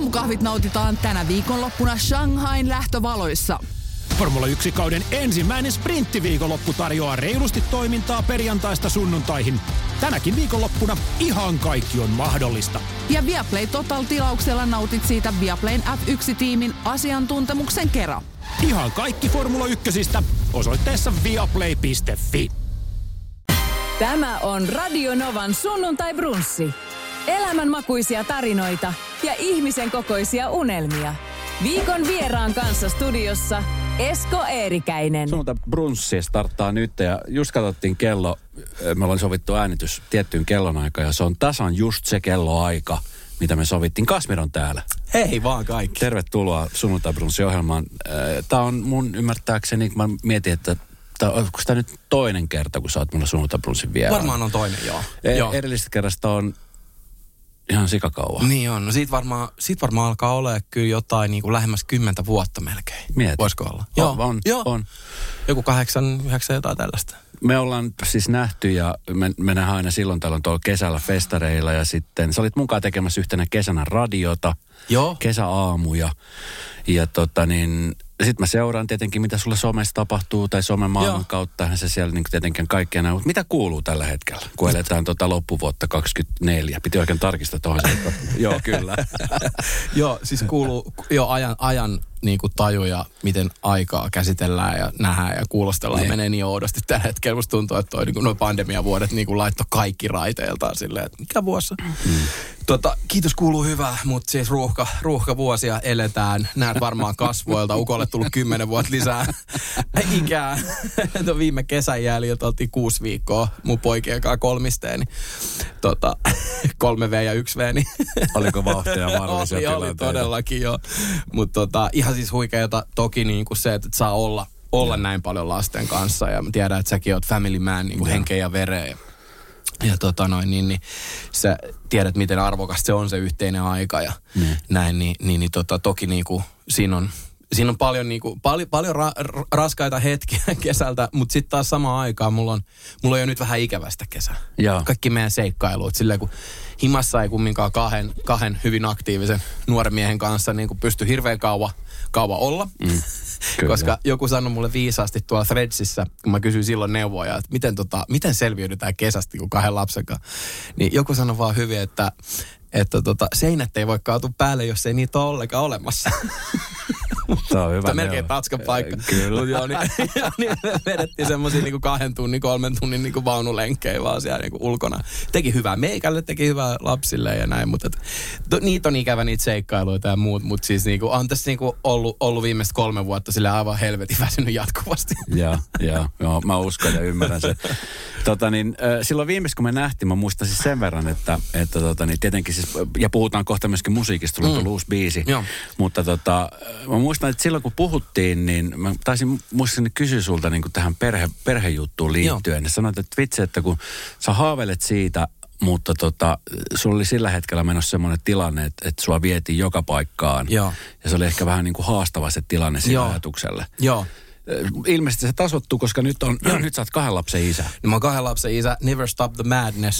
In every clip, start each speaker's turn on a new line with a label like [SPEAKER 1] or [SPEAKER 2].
[SPEAKER 1] Aamukahvit nautitaan tänä viikonloppuna Shanghain lähtövaloissa.
[SPEAKER 2] Formula 1-kauden ensimmäinen sprinttiviikonloppu tarjoaa reilusti toimintaa perjantaista sunnuntaihin. Tänäkin viikonloppuna ihan kaikki on mahdollista.
[SPEAKER 1] Ja Viaplay Total-tilauksella nautit siitä Viaplayn F1-tiimin asiantuntemuksen kera.
[SPEAKER 2] Ihan kaikki Formula 1:stä osoitteessa viaplay.fi.
[SPEAKER 3] Tämä on Radio Novan sunnuntai-brunssi. Elämänmakuisia tarinoita ja ihmisen kokoisia unelmia. Viikon vieraan kanssa studiossa Esko Eerikäinen.
[SPEAKER 4] Sunnuntai-brunssi starttaa nyt ja just katsottiin kello. Me ollaan sovittu äänitys tiettyyn kellonaikaan ja se on tasan just se kelloaika, mitä me sovittiin. Kasmir on täällä.
[SPEAKER 5] Hei vaan kaikki.
[SPEAKER 4] Tervetuloa sunnuntai-brunssi-ohjelmaan. Tämä on mun ymmärtääkseni, kun mä mietin, että onko tämä nyt toinen kerta, kun sä oot mulla sunnuntai-brunssin vieraan?
[SPEAKER 5] Varmaan on toinen, joo.
[SPEAKER 4] Edellisestä kerrasta on ihan sikakauaa.
[SPEAKER 5] Niin on. No siitä varmaan alkaa olemaan kyllä jotain niin kuin lähemmäs 10 vuotta melkein.
[SPEAKER 4] Mieti.
[SPEAKER 5] Voisiko olla?
[SPEAKER 4] On.
[SPEAKER 5] Joku 8, 9 jotain tällaista.
[SPEAKER 4] Me ollaan siis nähty ja me nähdään aina silloin tällöin tuolla kesällä festareilla ja sitten sä olit mukaan tekemässä yhtenä kesänä radiota.
[SPEAKER 5] Joo.
[SPEAKER 4] Kesäaamuja. Ja sitten mä seuraan tietenkin, mitä sulle somessa tapahtuu tai somen maailman kautta. Se siellä niin tietenkin kaikkea näin. Mutta mitä kuuluu tällä hetkellä, kun eletään loppuvuotta 2024? Piti oikein tarkistaa tuohon. Joo, kyllä.
[SPEAKER 5] Joo, siis kuuluu jo ajan niin kuin tajuja, miten aikaa käsitellään ja nähdään ja kuulostellaan. Menee niin oudosti tällä hetkellä. Musta tuntuu, että nuo pandemiavuodet niin kuin laittoi kaikki raiteiltaan silleen, että mikä vuosi? Kiitos kuuluu hyvää, mutta siis ruuhkavuosia eletään. Näet varmaan kasvoilta. Ukolle tullut 10 vuotta lisää ikää. Viime kesän jäljiltä oltiin 6 viikkoa mun poikien kanssa kolmisteeni. 3V ja 1V. Niin
[SPEAKER 4] oliko vauhtia vaarallisia tilanteita?
[SPEAKER 5] Oli todellakin jo. Mutta ihan siis huikeata toki niin kuin se, että saa olla näin paljon lasten kanssa. Ja mä tiedän, että säkin oot family man niin kuin henkeä ja vereen. Ja niin sä tiedät, miten arvokasta se on se yhteinen aika ja näin, toki niinku siinä on paljon paljon raskaita hetkiä kesältä, mutta sitten taas samaan aikaan mulla on jo nyt vähän ikävästä kesää.
[SPEAKER 4] Joo. Kaikki
[SPEAKER 5] meidän seikkailut, silleen kun himassa ei kumminkaan kahden hyvin aktiivisen nuoren miehen kanssa niin kuin pysty hirveän kauan olla. Koska joku sanoi mulle viisaasti tuolla Threadsissä, kun mä kysyin silloin neuvoja, että miten selviydytään kesästä kuin 2 lapsen kanssa. Niin joku sanoi vaan hyvin, että seinät ei voi kaatua päälle, jos ei niitä ole ollenkaan olemassa.
[SPEAKER 4] Se on hyvä.
[SPEAKER 5] Melkein tatskan paikka.
[SPEAKER 4] Kyllä.
[SPEAKER 5] Joo, niin me vedettiin semmosia niin 2 tunnin, 3 tunnin niin vaunulenkkejä vaan siellä niin ulkona. Teki hyvää meikälle, teki hyvää lapsille ja näin, mutta niitä on ikävä niitä seikkailuita ja muut, mutta siis niin kuin, on tässä niin kuin ollut viimeiset 3 vuotta sille aivan helvetin väsynyt jatkuvasti.
[SPEAKER 4] Joo, mä uskon ja ymmärrän sen. Silloin viimeis kun me nähtiin, mä muistan siis sen verran, että tietenkin siis, ja puhutaan kohta myöskin musiikista, tullut on uusi biisi, mutta mä muistan, että silloin kun puhuttiin, niin mä taisin muistaakseni kysyä sulta niin kuin tähän perhejuttuun liittyen. Ja sanoit, että vitsi, että kun sä haaveilet siitä, mutta sulla oli sillä hetkellä menossa semmoinen tilanne, että sua vietiin joka paikkaan. Joo. Ja se oli ehkä vähän niin kuin haastava se tilanne sillä ajatukselle. Joo. Ilmeisesti se tasottuu, koska nyt sä oot 2 lapsen isä.
[SPEAKER 5] No mä oon 2 lapsen isä. Never stop the madness.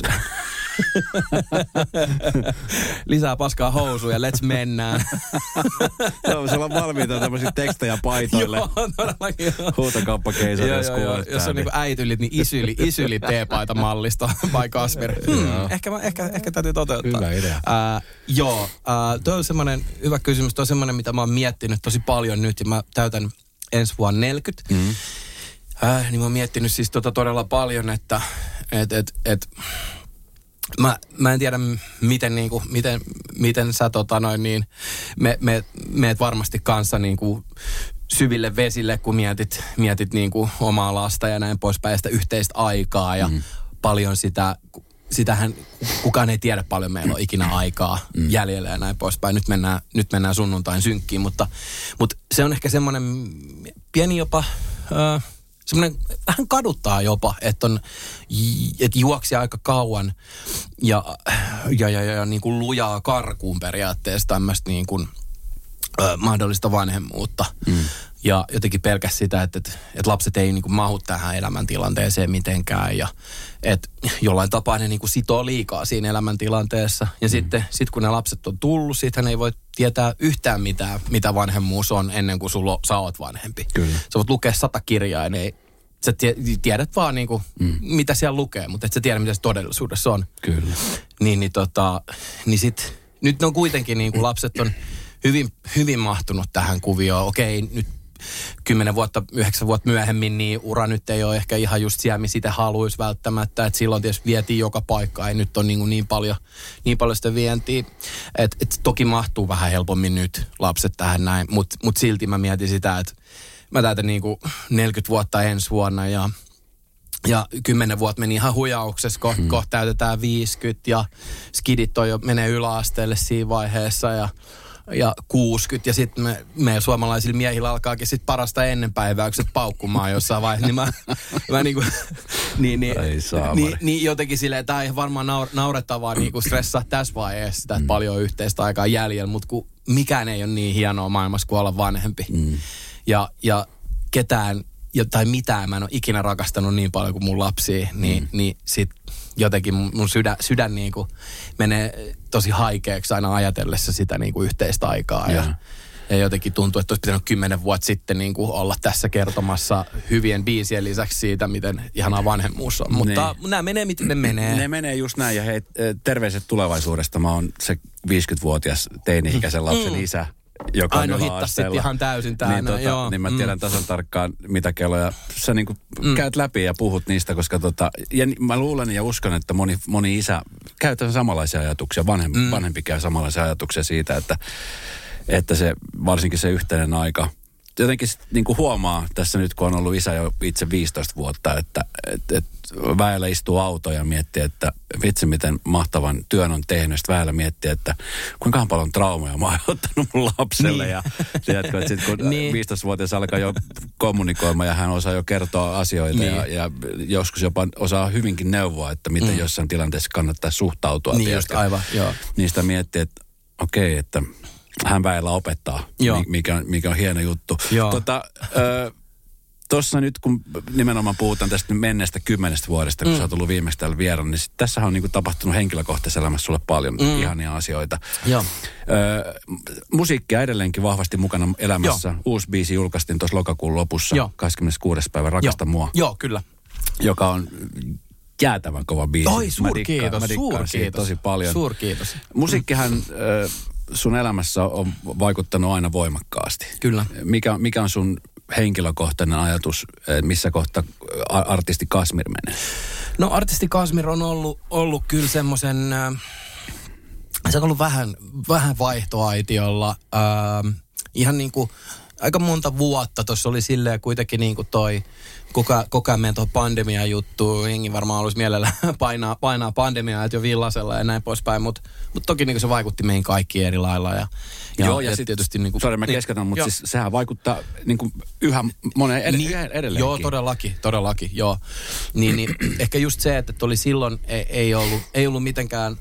[SPEAKER 5] Lisää paskaa housuja, let's mennään.
[SPEAKER 4] Joo, se on valmiita tämmöisiä tekstejä paitoille.
[SPEAKER 5] Joo, todellakin.
[SPEAKER 4] Huutokauppakeisarissa kuulostaa.
[SPEAKER 5] Jos on niinku äitylit, niin isyli T-paita mallista by Kasper. Ehkä täytyy toteuttaa.
[SPEAKER 4] Hyvä idea.
[SPEAKER 5] Toi on semmoinen hyvä kysymys. Toi on semmoinen, mitä mä oon miettinyt tosi paljon nyt. Ja mä täytän ensi vuonna 40. Niin mä oon miettinyt siis todella paljon, että mä en tiedä, miten sä meet varmasti kanssa niinku syville vesille, kun mietit niinku omaa lasta ja näin poispäin, ja sitä yhteistä aikaa ja paljon sitähän kukaan ei tiedä paljon meillä on ikinä aikaa jäljellä ja näin poispäin. Nyt mennään sunnuntain synkkiin, mutta se on ehkä semmoinen pieni jopa semmoinen vähän kaduttaa jopa, että juoksi aika kauan ja niin kuin lujaa karkuun periaatteessa tämmöistä niin kuin mahdollista vanhemmuutta. Ja jotenkin pelkäs sitä, että lapset ei niin kuin mahu tähän elämäntilanteeseen mitenkään. Ja että jollain tapaa ne niin kuin sitoo liikaa siinä elämäntilanteessa. Ja sitten kun ne lapset on tullut, siitähän ei voi tietää yhtään mitään, mitä vanhemmuus on ennen kuin sä oot vanhempi. Kyllä. Sä voit lukea 100 kirjaa ja sä tiedät vaan niin kuin, mitä siellä lukee, mutta et sä tiedä, mitä se todellisuudessa on.
[SPEAKER 4] Kyllä.
[SPEAKER 5] Niin sit, nyt ne on kuitenkin niin kuin lapset on hyvin, hyvin mahtunut tähän kuvioon. Okei, nyt 10 vuotta, 9 vuotta myöhemmin, niin ura nyt ei ole ehkä ihan just siellä, missä sitä haluaisi välttämättä. Että silloin tietysti vietiin joka paikka, ei nyt ole niin paljon sitä vientiä. Et toki mahtuu vähän helpommin nyt lapset tähän näin, mutta silti mä mietin sitä, että mä täytän niin kuin 40 vuotta ensi vuonna ja 10 vuotta meni ihan hujauksessa, kohta täytetään 50 ja skidit menee yläasteelle siinä vaiheessa ja 60 ja sitten meidän suomalaisilla miehillä alkaakin sitten parasta ennenpäiväykset paukkumaan jossain vaiheessa, niin mä niin jotenkin silleen, että tämä ei varmaan naurettavaa niin stressaa tässä vaiheessa sitä, että paljon yhteistä aikaa jäljellä, mutta kun mikään ei ole niin hienoa maailmassa kuin olla vanhempi. Ja ketään tai mitään mä en ole ikinä rakastanut niin paljon kuin mun lapsia, niin sit jotenkin mun sydän niin kuin menee tosi haikeaksi aina ajatellessa sitä niin kuin yhteistä aikaa. Ja jotenkin tuntuu, että olisi pitänyt 10 vuotta sitten niin kuin olla tässä kertomassa hyvien biisien lisäksi siitä, miten ihanaa vanhemmuus on. Mutta nämä menee, miten ne menee.
[SPEAKER 4] Ne menee just näin, ja hei, terveiset tulevaisuudesta. Mä oon se 50-vuotias teini-ikäisen lapsen isä, joka
[SPEAKER 5] Aino hittasit ihan täysin täällä.
[SPEAKER 4] Niin mä tiedän tasan tarkkaan, mitä kelloja sä niinku käyt läpi ja puhut niistä, koska ja mä luulen ja uskon, että moni isä käyttää samanlaisia ajatuksia, vanhempi käy samanlaisia ajatuksia siitä, että se, varsinkin se yhteinen aika, jotenkin niinku huomaa tässä nyt, kun on ollut isä jo itse 15 vuotta, että väellä istuu auto ja miettii, että vitsi miten mahtavan työn on tehnyt. Sitten väellä miettii, että kuinka paljon traumaa mä oon ottanut mun lapselle. Ja tiedätkö, että sitten kun 15-vuotias alkaa jo kommunikoimaan ja hän osaa jo kertoa asioita ja joskus jopa osaa hyvinkin neuvoa, että miten jossain tilanteessa kannattaa suhtautua.
[SPEAKER 5] Niin just aivan, joo.
[SPEAKER 4] Niistä miettii, että okei, että hän väellä opettaa, mikä on hieno juttu. Tuossa nyt, kun nimenomaan puhutaan tästä menneestä 10 vuodesta, kun sä oot ollut viimeksi täällä vieraan, niin tässähän on niinku tapahtunut henkilökohtaisessa elämässä sulle paljon ihania asioita. Musiikkia edelleenkin vahvasti mukana elämässä. Uusi biisi julkaistiin tuossa lokakuun lopussa, 26. päivä, Rakasta mua.
[SPEAKER 5] Joo, kyllä.
[SPEAKER 4] Joka on jäätävän kova biisi.
[SPEAKER 5] Oi, suurkiitos.
[SPEAKER 4] Tosi paljon.
[SPEAKER 5] Suurkiitos.
[SPEAKER 4] Musiikkihan sun elämässä on vaikuttanut aina voimakkaasti.
[SPEAKER 5] Kyllä.
[SPEAKER 4] Mikä on sun henkilökohtainen ajatus, missä kohta artisti Kasmir menee?
[SPEAKER 5] No artisti Kasmir on ollut kyllä semmoisen, se on ollut vähän vaihtoaitiolla. Ihan niin kuin aika monta vuotta tuossa oli silleen kuitenkin niin kuin toi koko ajan meidän tuohon pandemia-juttuun. Jengi varmaan olisi mielellä painaa pandemiaa, että jo villasella ja näin poispäin, mutta toki niin se vaikutti meihin kaikkiin eri lailla. Ja
[SPEAKER 4] sitten
[SPEAKER 5] tietysti niin kuin,
[SPEAKER 4] sori, mä keskeytän, mutta siis sehän vaikuttaa niin kuin yhä moneen edelleenkin.
[SPEAKER 5] Joo, todellakin, joo. Niin ehkä just se, että oli silloin ei ollut mitenkään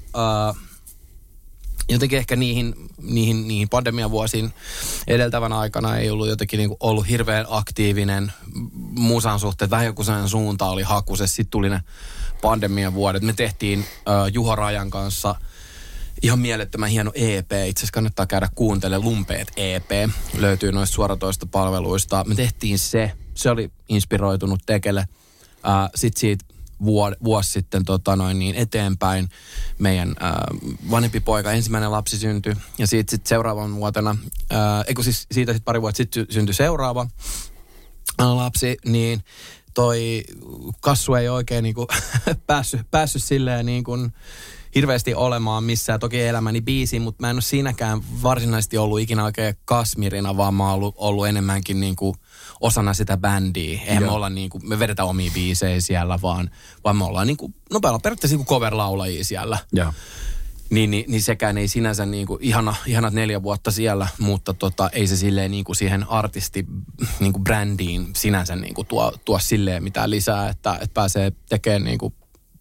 [SPEAKER 5] jotenkin ehkä niihin pandemiavuosiin edeltävän aikana ei ollut jotenkin niin kuin ollut hirveän aktiivinen musan suhteen. Vähän joku sellainen suunta oli hakusessa. Sitten tuli ne pandemiavuodet. Me tehtiin Juho Rajan kanssa ihan mielettömän hieno EP. Itse asiassa kannattaa käydä kuuntelemaan Lumpeet EP. Löytyy noista suoratoistopalveluista. Me tehtiin se. Se oli inspiroitunut Tekele. Sitten siitä vuosi sitten eteenpäin meidän vanhempi poika, ensimmäinen lapsi syntyi. Ja siitä seuraavan vuotena, siitä sitten pari vuotta sitten syntyi seuraava lapsi, niin toi Kassu ei oikein niinku päässyt silleen niin kuin hirveästi olemaan missään. Toki elämäni biisi, mutta mä en ole siinäkään varsinaisesti ollut ikinä oikein Kasmirina, vaan mä oon ollut enemmänkin niinku osana sitä bändiä. Eihän me olla niinku, me vedetään omia biisejä siellä, vaan me ollaan niinku, no periaatteessa niinku cover-laulajia siellä. Ja. Niin sekään ei sinänsä niinku ihanat 4 vuotta siellä, mutta ei se silleen niinku siihen artisti niinku brändiin sinänsä niinku tuo silleen mitään lisää, että pääsee tekemään niinku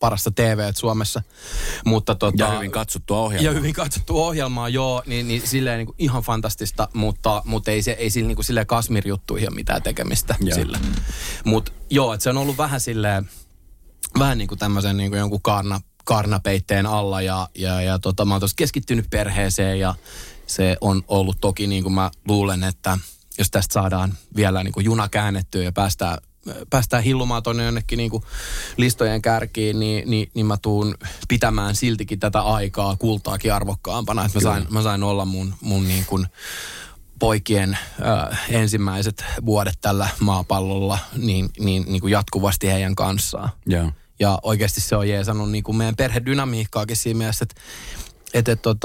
[SPEAKER 5] parasta TV:tä Suomessa. Mutta
[SPEAKER 4] ja hyvin katsottua ohjelmaa.
[SPEAKER 5] Ja hyvin katsottua ohjelmaa, joo, niin silleen niin kuin ihan fantastista, mutta ei sillä niin kuin silleen Kashmir-juttuihin ole mitään tekemistä sillä. Mutta joo, että se on ollut vähän silleen, vähän niin kuin tämmöisen niin kuin jonkun karnapeitteen alla ja mä oon tossa keskittynyt perheeseen ja se on ollut toki niin kuin mä luulen, että jos tästä saadaan vielä niin kuin juna käännettyä ja päästään hillumaan tuonne jonnekin niin kuin listojen kärkiin, niin mä tuun pitämään siltikin tätä aikaa kultaakin arvokkaampana. Että mä sain olla mun niin kuin poikien ensimmäiset vuodet tällä maapallolla niin kuin jatkuvasti heidän kanssaan.
[SPEAKER 4] Yeah.
[SPEAKER 5] Ja oikeasti se on jeesannut niin kuin meidän perhedynamiikkaakin siinä mielessä, että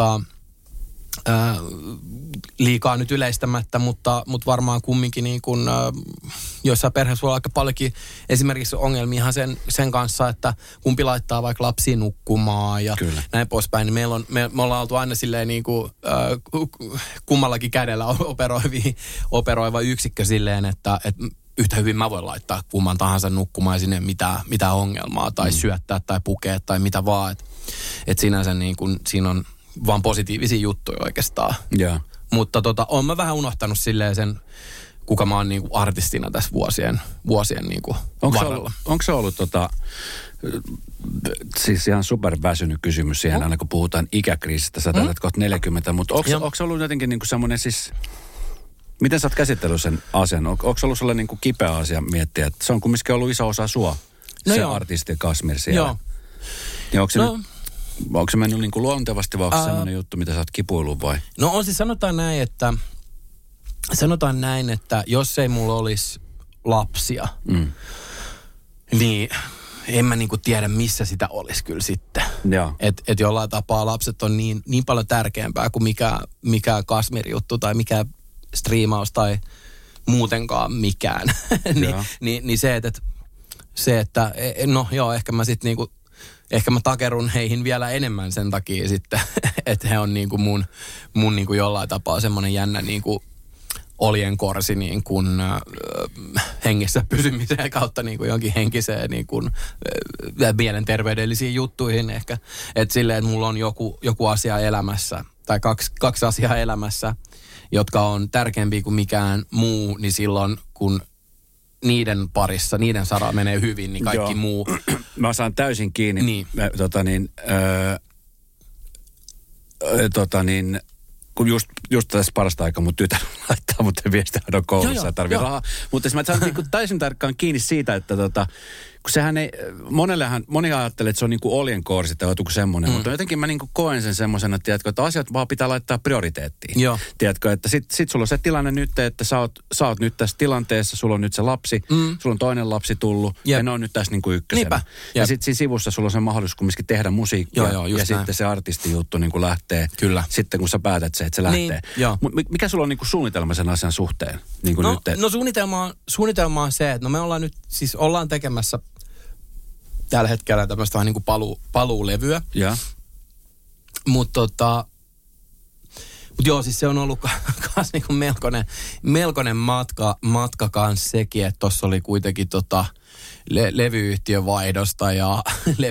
[SPEAKER 5] liikaa nyt yleistämättä, mutta varmaan kumminkin niin kuin, joissain perheissä voi olla aika paljonkin esimerkiksi ongelmia ihan sen kanssa, että kumpi laittaa vaikka lapsia nukkumaan ja näin poispäin. Niin me ollaan oltu aina silleen niin kuin, kummallakin kädellä operoiva yksikkö silleen, että yhtä hyvin mä voin laittaa kumman tahansa nukkumaan ja sinne mitään ongelmaa tai syöttää tai pukea tai mitä vaan. Että sinänsä niin kuin, siinä on vaan positiivisia juttuja oikeastaan.
[SPEAKER 4] Yeah.
[SPEAKER 5] Mutta oon mä vähän unohtanut silleen sen, kuka mä oon niinku artistina tässä vuosien niinku varrella.
[SPEAKER 4] Onko se ollut siis ihan superväsynyt kysymys siihen, aina kun puhutaan ikäkriisistä, sä täytät kohta 40, mutta onko se ollut jotenkin niinku semmoinen siis, miten sä oot käsitellyt sen asian? Onko se ollut sulle niinku kipeä asia miettiä, että se on kumminkin ollut iso osa sua, se artisti Kashmir siellä. Joo. Ja onko se mennyt niin kuin luontevasti vai onko se sellainen juttu, mitä sä oot kipuillut vai?
[SPEAKER 5] No on siis sanotaan näin, että jos ei mulla olisi lapsia, niin en mä niin kuin tiedä missä sitä olisi kyllä sitten. Että jollain tapaa lapset on niin paljon tärkeämpää kuin mikä Kashmir-juttu tai mikä striimaus tai muutenkaan mikään. niin se, että no joo, ehkä mä sitten niinku ehkä mä takerun heihin vielä enemmän sen takia sitten, että he on niinku mun niinku jollain tapaa semmoinen jännä niinku oljenkorsi niin kuin hengissä pysymiseen kautta niin kuin jonkin henkiseen niin kuin mielenterveydellisiin juttuihin ehkä. Että silleen, että mulla on joku asia elämässä tai kaksi asiaa elämässä, jotka on tärkeämpiä kuin mikään muu, niin silloin kun niiden parissa, niiden saralla menee hyvin, niin kaikki muu.
[SPEAKER 4] Mä saan täysin kiinni. Niin. Kun just tässä parasta aikaa mun tytär laittaa mut viestiähdon koulussa ja tarvii rahaa. Mutta mä saan niinku täysin tarkkaan kiinni siitä, että kun sehän ei, moni ajattelee, että se on niinku oljenkorsi tai joku semmoinen, mutta jotenkin mä niinku koen sen semmoisena, että asiat vaan pitää laittaa prioriteettiin. Joo. Tiedätkö, että sit sulla on se tilanne nyt, että sä oot nyt tässä tilanteessa, sulla on nyt se lapsi, sulla on toinen lapsi tullut, ja ne on nyt tässä niinku ykkösenä. Ja sit siinä sivussa sulla on se mahdollisuus kumminkin tehdä musiikkia, ja sitten se artistijuttu niinku lähtee. Kyllä. Sitten kun sä päätät se, että se lähtee. Niin, mikä sulla on niinku suunnitelma sen asian suhteen? Niinku
[SPEAKER 5] suunnitelma on se, että me ollaan tekemässä tällä hetkellä tämmöistä vähän niin kuin paluulevyä. Mutta joo, siis se on ollut kans niin kuin melkoinen matka kanssa sekin, että tossa oli kuitenkin levyyhtiön vaihdosta ja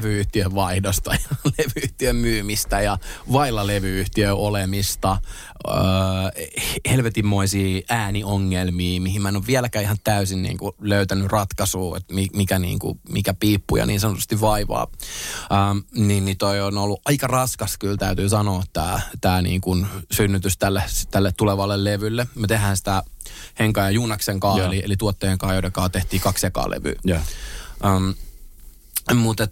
[SPEAKER 5] levyyhtiön myymistä ja vailla levyyhtiön olemista, helvetinmoisia ääniongelmia, mihin mä en ole vieläkään ihan täysin niin kuin löytänyt ratkaisua, että mikä piippuja niin sanotusti vaivaa. Niin toi on ollut aika raskas kyllä, täytyy sanoa, tää niin kuin synnytys tälle tulevalle levylle. Me tehdään sitä Henkan ja Junaksen kanssa, eli tuottajien kanssa, joiden kanssa tehtiin 2 ekaa levyä. Mutta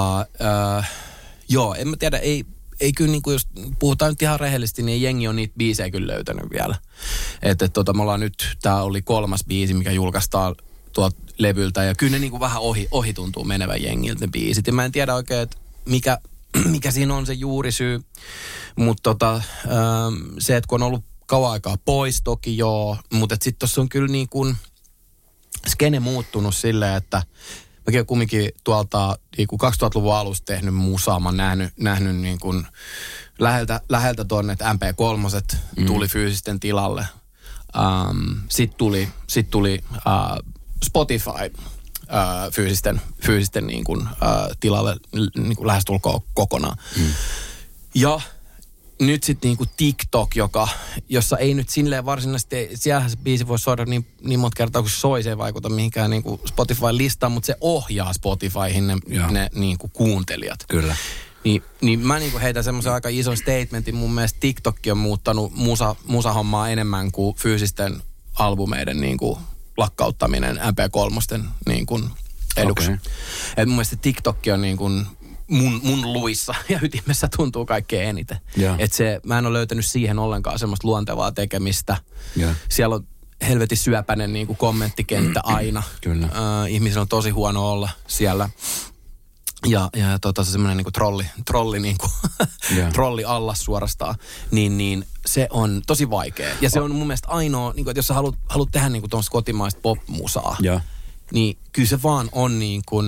[SPEAKER 5] en mä tiedä, ei kyllä niinku, jos puhutaan nyt ihan rehellisesti, niin jengi on niitä biisejä kyllä löytänyt vielä. Me ollaan nyt, tää oli 3. biisi, mikä julkaistaan tuolta levyltä, ja kyllä ne niinku vähän ohi tuntuu menevän jengiltä ne biisit. Ja mä en tiedä oikein, että mikä siinä on se juurisyy, mutta se, että kun on ollut kauan aikaa pois toki mutta sitten tuossa on kyllä niin kuin skene muuttunut silleen, että mäkin olen kumminkin tuolta niin kuin 2000-luvun alusta tehnyt musaa. Mä oon nähnyt niin kuin läheltä tuonne, että MP3 tuli fyysisten tilalle. Sitten tuli Spotify fyysisten niin kuin, tilalle niin kuin lähestulkoon kokonaan. Ja nyt sitten niinku TikTok, jossa ei nyt silleen varsinaisesti, siellähän se biisi voi soida niin monta kertaa, kun se soi, se ei vaikuta mihinkään niinku Spotify-listaan, mutta se ohjaa Spotifyhin ne niinku kuuntelijat.
[SPEAKER 4] Kyllä.
[SPEAKER 5] Niin mä niinku heitän semmoisen aika ison statementin. Mun mielestä TikTokki on muuttanut musahommaa enemmän kuin fyysisten albumeiden niinku lakkauttaminen MP3 niinku eduksi. Okay. Et mun mielestä TikTokki on niinku mun luissa ja ytimessä tuntuu kaikkein eniten. Että mä en ole löytänyt siihen ollenkaan semmoista luontevaa tekemistä. Siellä on helvetin syöpäinen niin kuin kommenttikenttä aina. Kyllä. Ihmisillä on tosi huono olla siellä. Ja se semmoinen niin kuin trolli niin kuin trolli allas suorastaan. Niin se on tosi vaikea. Ja se on mun mielestä ainoa, niin kuin, että jos sä haluat tehdä niin kuin tuommoista kotimaista pop-musaa, niin kyllä se vaan on niin kuin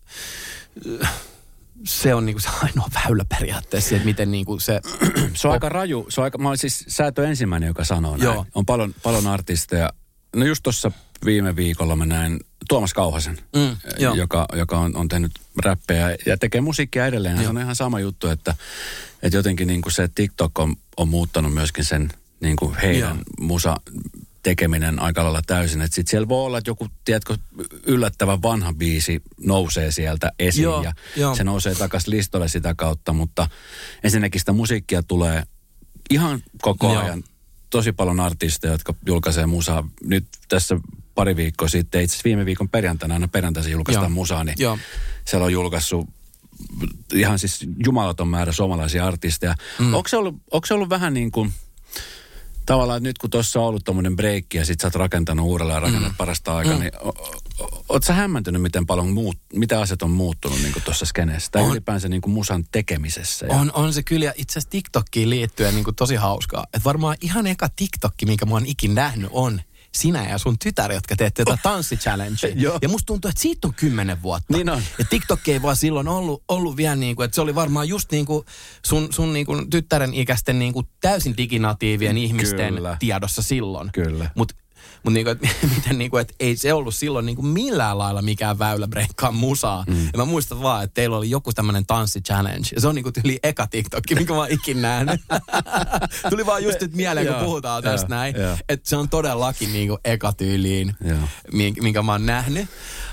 [SPEAKER 5] se on niinku se ainoa väylä periaatteessa, että miten niinku se
[SPEAKER 4] se on aika raju. Sä et ole ensimmäinen, joka sanoo näin. Joo. On paljon artisteja. No just tuossa viime viikolla mä näin Tuomas Kauhasen, joka on tehnyt räppejä ja tekee musiikkia edelleen. Se on ihan sama juttu, että jotenkin niinku se TikTok on muuttanut myöskin sen niinku heidän musa tekeminen aika lailla täysin. Että sit siellä voi olla, että joku, tiedätkö, yllättävän vanha biisi nousee sieltä esiin ja se nousee takaisin listolle sitä kautta, mutta ensinnäkin sitä musiikkia tulee ihan koko ajan. Tosi paljon artisteja, jotka julkaisee musaa. Nyt tässä pari viikkoa sitten, itse asiassa viime viikon perjantaina, aina perjantaisin julkaistaan musaa, niin siellä on julkaissut ihan siis jumalaton määrä suomalaisia artisteja. Onko se ollut vähän niin kuin tavallaan, että nyt kun tuossa on ollut tommoinen breikki ja sit sä oot rakentanut uudelleen ja rakennat parasta aikaa, niin oot sä hämmentynyt, miten paljon mitä asiat on muuttunut niin tuossa skeneessä? Tai ylipäänsä niin kuin musan tekemisessä?
[SPEAKER 5] On se kyllä, ja itse asiassa TikTokkiin liittyen niin kuin tosi hauskaa. Että varmaan ihan eka TikTokki, minkä mä oon ikin nähnyt, on sinä ja sun tytär, jotka teette tätä tanssichallengea. Ja musta tuntuu, että siitä on 10 vuotta.
[SPEAKER 4] Niin on.
[SPEAKER 5] Ja TikTok ei vaan silloin ollut vielä niin kuin, että se oli varmaan just niin kuin sun niin kuin tyttären ikäisten niin kuin täysin diginatiivien ihmisten tiedossa silloin.
[SPEAKER 4] Kyllä.
[SPEAKER 5] Mutta niin kuin, miten niin kuin, että ei se ollut silloin niin kuin millään lailla mikään väylä breikkaa musaa. Ja mä muistan vaan, että teillä oli joku tämmöinen tanssichallenge. Ja se on niin kuin tyyli eka TikTokki, minkä mä oon ikin nähnyt. Tuli vaan just nyt mieleen, kun puhutaan tästä näin. Että se on todellakin niin kuin eka tyyliin, minkä mä oon nähnyt.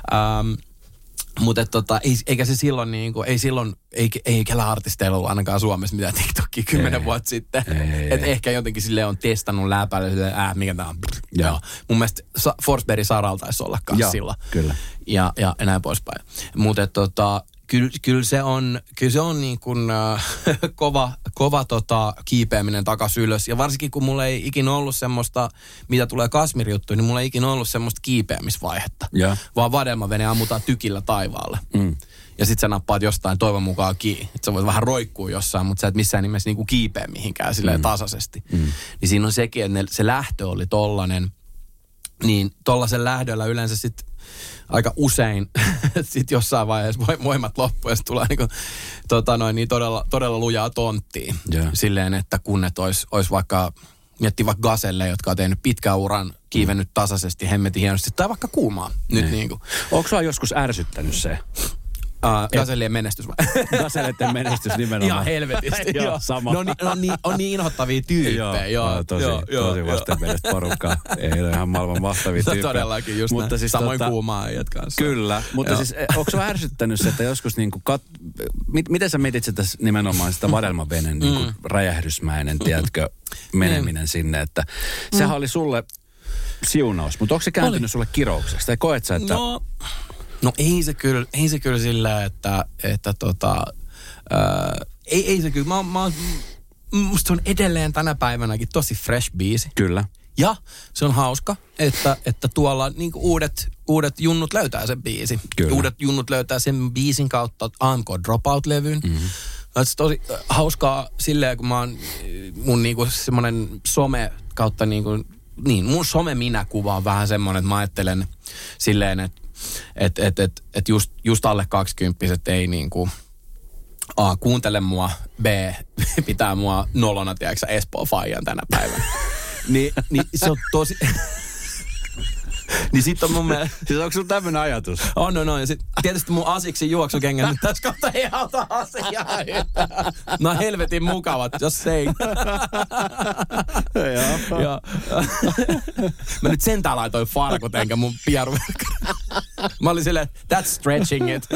[SPEAKER 5] Mutta eikä se silloin niinku, ei kellään artisteilla ollut ainakaan Suomessa mitään TikTokia 10 vuotta sitten. Että ehkä jotenkin silleen on testannut läpälle silleen, mikä tää on. Mun mielestä Forsberg Saral taisi olla kanssa silloin.
[SPEAKER 4] Kyllä.
[SPEAKER 5] Ja näin poispäin. Mutta kyllä se on niin kuin kova kiipeäminen takas ylös. Ja varsinkin kun mulla ei ikinä ollut semmoista, mitä tulee Kasmir-juttuun, niin mulla ei ikinä ollut semmoista kiipeämisvaihetta. Vaan vadelmavene ammutaan tykillä taivaalle. Ja sit sä nappaat jostain toivon mukaan kiinni. Että sä voit vähän roikkua jossain, mutta sä et missään nimessä niinku kiipeä mihinkään silleen tasaisesti. Niin siinä on sekin, että se lähtö oli tollanen. Niin tollasen lähdöllä yleensä sit aika usein sit jossain vaiheessa voimat loppuu ja sit tulee niinku, niin todella lujaa tonttia. Silleen, että kunnet ois vaikka, miettii vaikka Gazelle, jotka on tehnyt pitkän uran, kiivennyt tasaisesti, hemmetin hienosti, tai vaikka Kuumaa. Nyt niinku.
[SPEAKER 4] Onko sua joskus ärsyttänyt se?
[SPEAKER 5] Gazellien menestys vai?
[SPEAKER 4] Gazelleiden menestys nimenomaan.
[SPEAKER 5] Ihan helvetisti.
[SPEAKER 4] Joo, sama.
[SPEAKER 5] On niin inhottavia tyyppejä.
[SPEAKER 4] Tosi vastenmielistä porukkaa. Ei ole ihan maailman mahtavia tyyppejä.
[SPEAKER 5] Todellakin, just mutta siis samoin Kuumaa äijät kanssa.
[SPEAKER 4] Kyllä, mutta siis onko sua ärsyttänyt se, että joskus niinku miten sä mietit sitä nimenomaan sitä vadelmavenen niinku räjähdysmäinen, tiedätkö, meneminen sinne, että sehän oli sulle siunaus, mutta onko se kääntynyt sulle kiroukseksi? Tai koet sä, että
[SPEAKER 5] No ei se kyllä sillä, että ei se kyllä. Musta se on edelleen tänä päivänäkin tosi fresh biisi.
[SPEAKER 4] Kyllä.
[SPEAKER 5] Ja se on hauska, että tuolla niinku uudet junnut löytää sen biisin.
[SPEAKER 4] Kyllä.
[SPEAKER 5] Uudet junnut löytää sen biisin kautta AMK Dropout-levyn. Se tosi hauskaa silleen, kun mä oon mun niinku semmonen some kautta niinku, mun some-minä-kuva on vähän semmonen, että mä ajattelen silleen, että just alle 20-vuotiaat ei niinku A, kuuntele mua, B, pitää mua nolona, tiedätkö Espoo faijan tänä päivänä. niin se on tosi Niin sit on mun mielestä...
[SPEAKER 4] Siis onko sulla tämmönen ajatus?
[SPEAKER 5] On. Ja sit tietysti mun asiksi juoksukengät nyt tässä kohtaa ei auta asiaa. No helvetin mukavat, just saying. Ja, mä nyt sentään laitoin farkut enkä mun pieruverkkaan. Mä olin silleen, that's stretching it.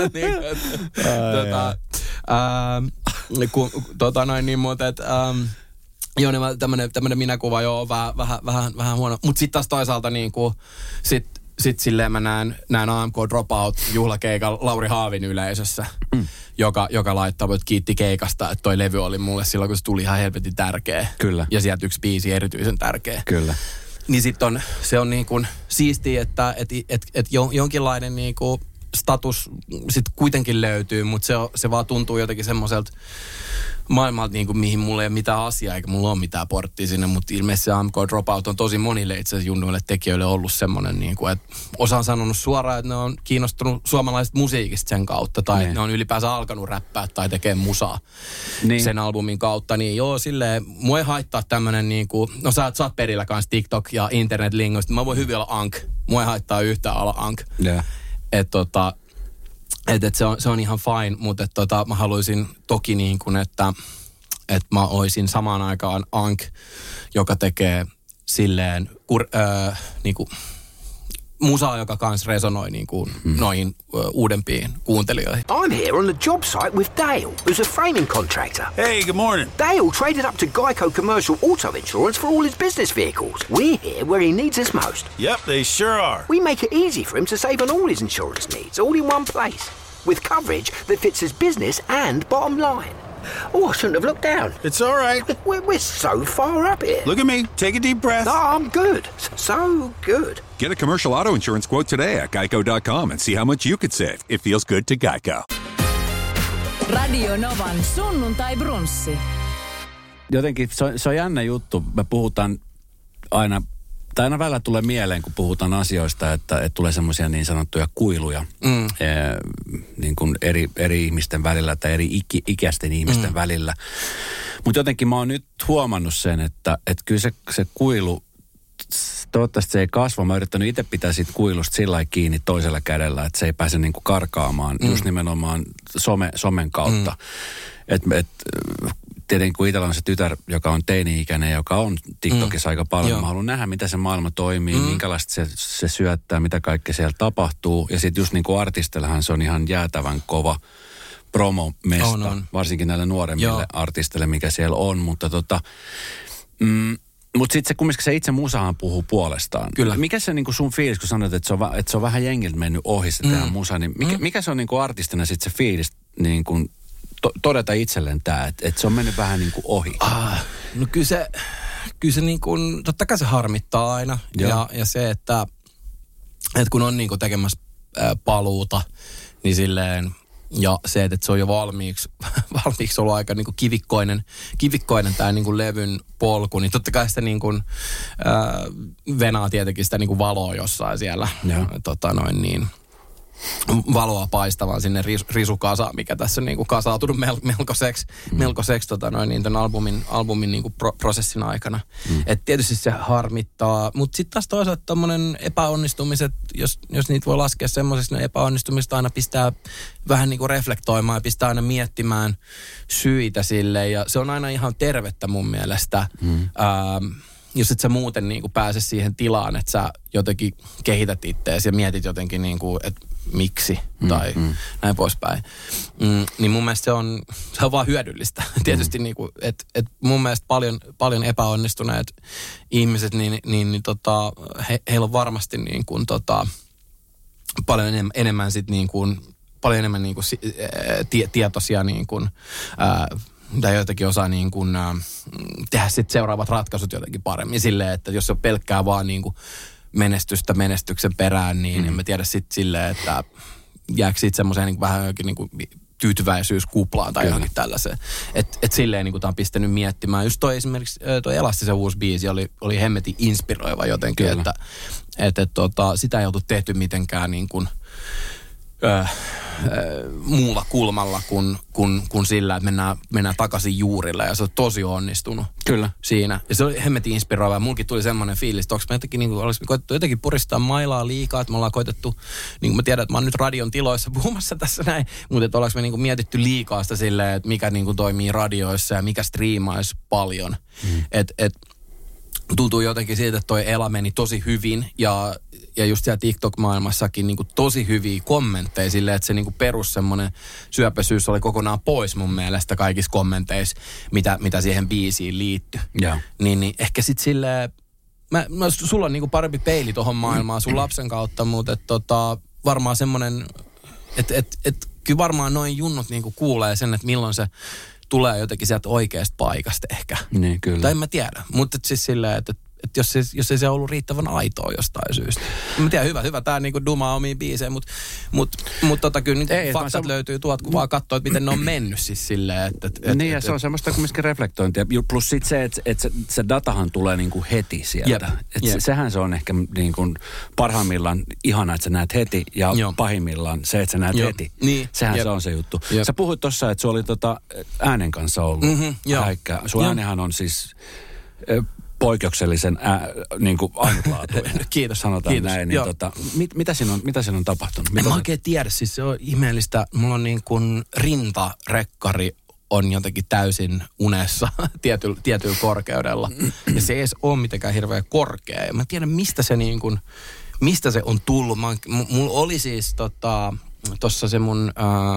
[SPEAKER 5] Niin muuta, että... Joo, niin tämmönen minäkuva on vähän huono. Mut sit taas toisaalta niinku, sit silleen mä näen AMK Dropout juhlakeikalla Lauri Haavin yleisössä, joka laittaa, että kiitti keikasta, että toi levy oli mulle silloin, kun se tuli ihan helvetin tärkeä.
[SPEAKER 4] Kyllä.
[SPEAKER 5] Ja sieltä yksi biisi erityisen tärkeä.
[SPEAKER 4] Kyllä.
[SPEAKER 5] Niin sit se on niin kuin siistiä, että jonkinlainen niin kuin status sit kuitenkin löytyy, mutta se vaan tuntuu jotenkin semmoiselta maailmalta, niin kuin, mihin mulla ei ole mitään asiaa, eikä mulla ole mitään porttia sinne, mutta ilmeisesti se AMK Dropout on tosi monille itse asiassa junnuille tekijöille ollut semmoinen, niin kuin, että osa on sanonut suoraan, että ne on kiinnostunut suomalaisesta musiikista sen kautta, tai ne on ylipäänsä alkanut räppää tai tekee musaa sen albumin kautta, niin joo, silleen, mua ei haittaa tämmöinen, niin kuin, no sä oot perillä kanssa TikTok ja internetlingoista, mä voin hyvin olla ank, mua ei haittaa yhtään olla ank.
[SPEAKER 4] Yeah.
[SPEAKER 5] Että se on ihan fine, mutta mä haluaisin toki niin kuin, että mä oisin samaan aikaan ank, joka tekee silleen niin kuin musaa, joka kanssa resonoi niin kuin noihin uudempiin kuuntelijoihin.
[SPEAKER 6] I'm here on the job site with Dale, who's a framing contractor.
[SPEAKER 7] Hey, good morning.
[SPEAKER 6] Dale traded up to Geico Commercial Auto Insurance for all his business vehicles. We're here where he needs us most.
[SPEAKER 7] Yep, they sure are.
[SPEAKER 6] We make it easy for him to save on all his insurance needs, all in one place, with coverage that fits his business and bottom line. Oh, I shouldn't have looked down.
[SPEAKER 7] It's all right.
[SPEAKER 6] We're so far up here.
[SPEAKER 7] Look at me. Take a deep breath.
[SPEAKER 6] No, I'm good. So good.
[SPEAKER 8] Get a commercial auto insurance quote today at geico.com and see how much you could save. It feels good to Geico.
[SPEAKER 3] Radio Novan sunnuntai-brunssi.
[SPEAKER 4] Jotenkin se on jännä juttu. Me puhutaan aina välillä tulee mieleen, kun puhutaan asioista, että tulee semmoisia niin sanottuja kuiluja niin kuin eri ihmisten välillä tai eri ikäisten ihmisten välillä. Mutta jotenkin mä oon nyt huomannut sen, että kyllä se kuilu, toivottavasti se ei kasva. Mä oon yrittänyt itse pitää siitä kuilusta sillä lailla kiinni toisella kädellä, että se ei pääse niin kuin karkaamaan just nimenomaan somen kautta. Tietenkin kun itsellä on se tytär, joka on teini-ikäinen, joka on TikTokissa aika paljon. Mä haluan nähdä, mitä se maailma toimii, minkälaista se syöttää, mitä kaikkea siellä tapahtuu. Ja sitten just niin kuin artistellahan se on ihan jäätävän kova promomesta, varsinkin näille nuoremmille artisteille, mikä siellä on. Mutta mutta sitten kumminkin se itse musahan puhuu puolestaan.
[SPEAKER 5] Kyllä.
[SPEAKER 4] Mikä se niin kuin sun fiilis, kun sanoit, että se on vähän jengiltä mennyt ohi se tehdä musa, niin mikä se on niin kuin artistina sitten se fiilis niin kuin todeta itselleen tämä, että se on mennyt vähän niin kuin ohi?
[SPEAKER 5] No kyllä se niin kuin, totta kai se harmittaa aina. Ja se, että kun on niin kuin tekemässä paluuta, niin silleen, ja se, että se on jo valmiiksi ollut aika niin kuin kivikkoinen tämä niin kuin levyn polku, niin totta kai sitä niin kuin, venaa tietenkin sitä niin kuin valoa jossain siellä. Valoa paistavan sinne risukasaan, mikä tässä on niinku kasautunut melkoiseksi ton albumin niinku prosessin aikana. Et tietysti se harmittaa, mutta sitten taas toisaalta tommonen epäonnistumiset, jos niitä voi laskea semmoisiksi, ne epäonnistumiset aina pistää vähän niinku reflektoimaan ja pistää aina miettimään syitä sille, ja se on aina ihan tervettä mun mielestä. Jos et sä muuten niinku pääse siihen tilaan, että sä jotenkin kehität itteesi ja mietit jotenkin niinku, että miksi tai näin poispäin. Niin mun mielestä se on vaan hyödyllistä. Tietysti niinku, että mun mielestä paljon epäonnistuneet ihmiset, heillä on varmasti niin kuin, paljon enemmän sit niin kuin, paljon enemmän niin kuin, tietoisia niin kuin, tai jotenkin osaa niin kuin, tehdä sitten seuraavat ratkaisut jotenkin paremmin silleen, että jos se on pelkkää vaan niin kuin menestystä menestyksen perään, niin en mä tiedä sitten silleen, että jääkö sitten semmoiseen niin vähän jokin niin kuin tyytyväisyyskuplaan tai johonkin tällaiseen. Että silleen niin kuin tää on pistänyt miettimään. Just toi esimerkiksi toi Elastisen uusi biisi oli hemmetin inspiroiva jotenkin, että sitä ei oltu tehty mitenkään niin kuin muulla kulmalla kuin sillä, että mennään takaisin juurille. Ja se on tosi onnistunut.
[SPEAKER 4] Kyllä.
[SPEAKER 5] Siinä. Ja se oli hemmetin inspiroivaa. Mulkin tuli semmoinen fiilis, että oliko me koetettu jotenkin puristaa mailaa liikaa, että me ollaan koetettu, niin kuin mä tiedän, että mä oon nyt radion tiloissa puhumassa tässä näin, mutta että ollaanko me niin kuin mietitty liikaa sitä silleen, että mikä niin kuin toimii radioissa ja mikä striimaisi paljon. Tuntuu jotenkin siitä, että toi Ela meni tosi hyvin ja just siellä TikTok-maailmassakin niin kuin tosi hyviä kommentteja silleen, että se niin kuin perus semmoinen syöpäisyys oli kokonaan pois mun mielestä kaikissa kommenteissa, mitä siihen biisiin liittyi.
[SPEAKER 4] Yeah.
[SPEAKER 5] Niin ehkä sit silleen, sulla on niin kuin parempi peili tohon maailmaan sun lapsen kautta, mutta varmaan semmoinen, että kyllä varmaan noin junnut niin kuin kuulee sen, että milloin se tulee jotenkin sieltä oikeasta paikasta ehkä.
[SPEAKER 4] Niin, kyllä.
[SPEAKER 5] Tai en mä tiedä. Mutta siis silleen, että jos ei se ollut riittävän aitoa jostain syystä. Mä tiedän, hyvä tää niinku dumaa omiin biisejä, mutta kyllä niinku faktat löytyy tuolta, kun vaan katsoo, että miten ne on mennyt siis silleen.
[SPEAKER 4] Niin, ja se on semmoista kumminkin reflektointia. Plus sit se, että se datahan tulee niinku heti sieltä. Sehän se on ehkä niinku parhaimmillaan ihana, että sä näet heti, ja pahimmillaan se, että sä näet heti. Niin. Sehän se on se juttu. Sä puhuit tossa, että sulla oli äänen kanssa ollut häikkää. Sun äänenhän on siis poikkeuksellisen niin kuin ainutlaatuinen.
[SPEAKER 5] Kiitos.
[SPEAKER 4] Sanotaan näin. Niin mitä siinä on tapahtunut?
[SPEAKER 5] En mä oikein tiedä. Siis se on ihmeellistä. Mulla on niin kuin rintarekkari on jotenkin täysin unessa tietyllä korkeudella. Ja se ei edes ole mitenkään hirveän korkea. Ja mä tiedän, mistä se on tullut. Mulla oli siis tossa se mun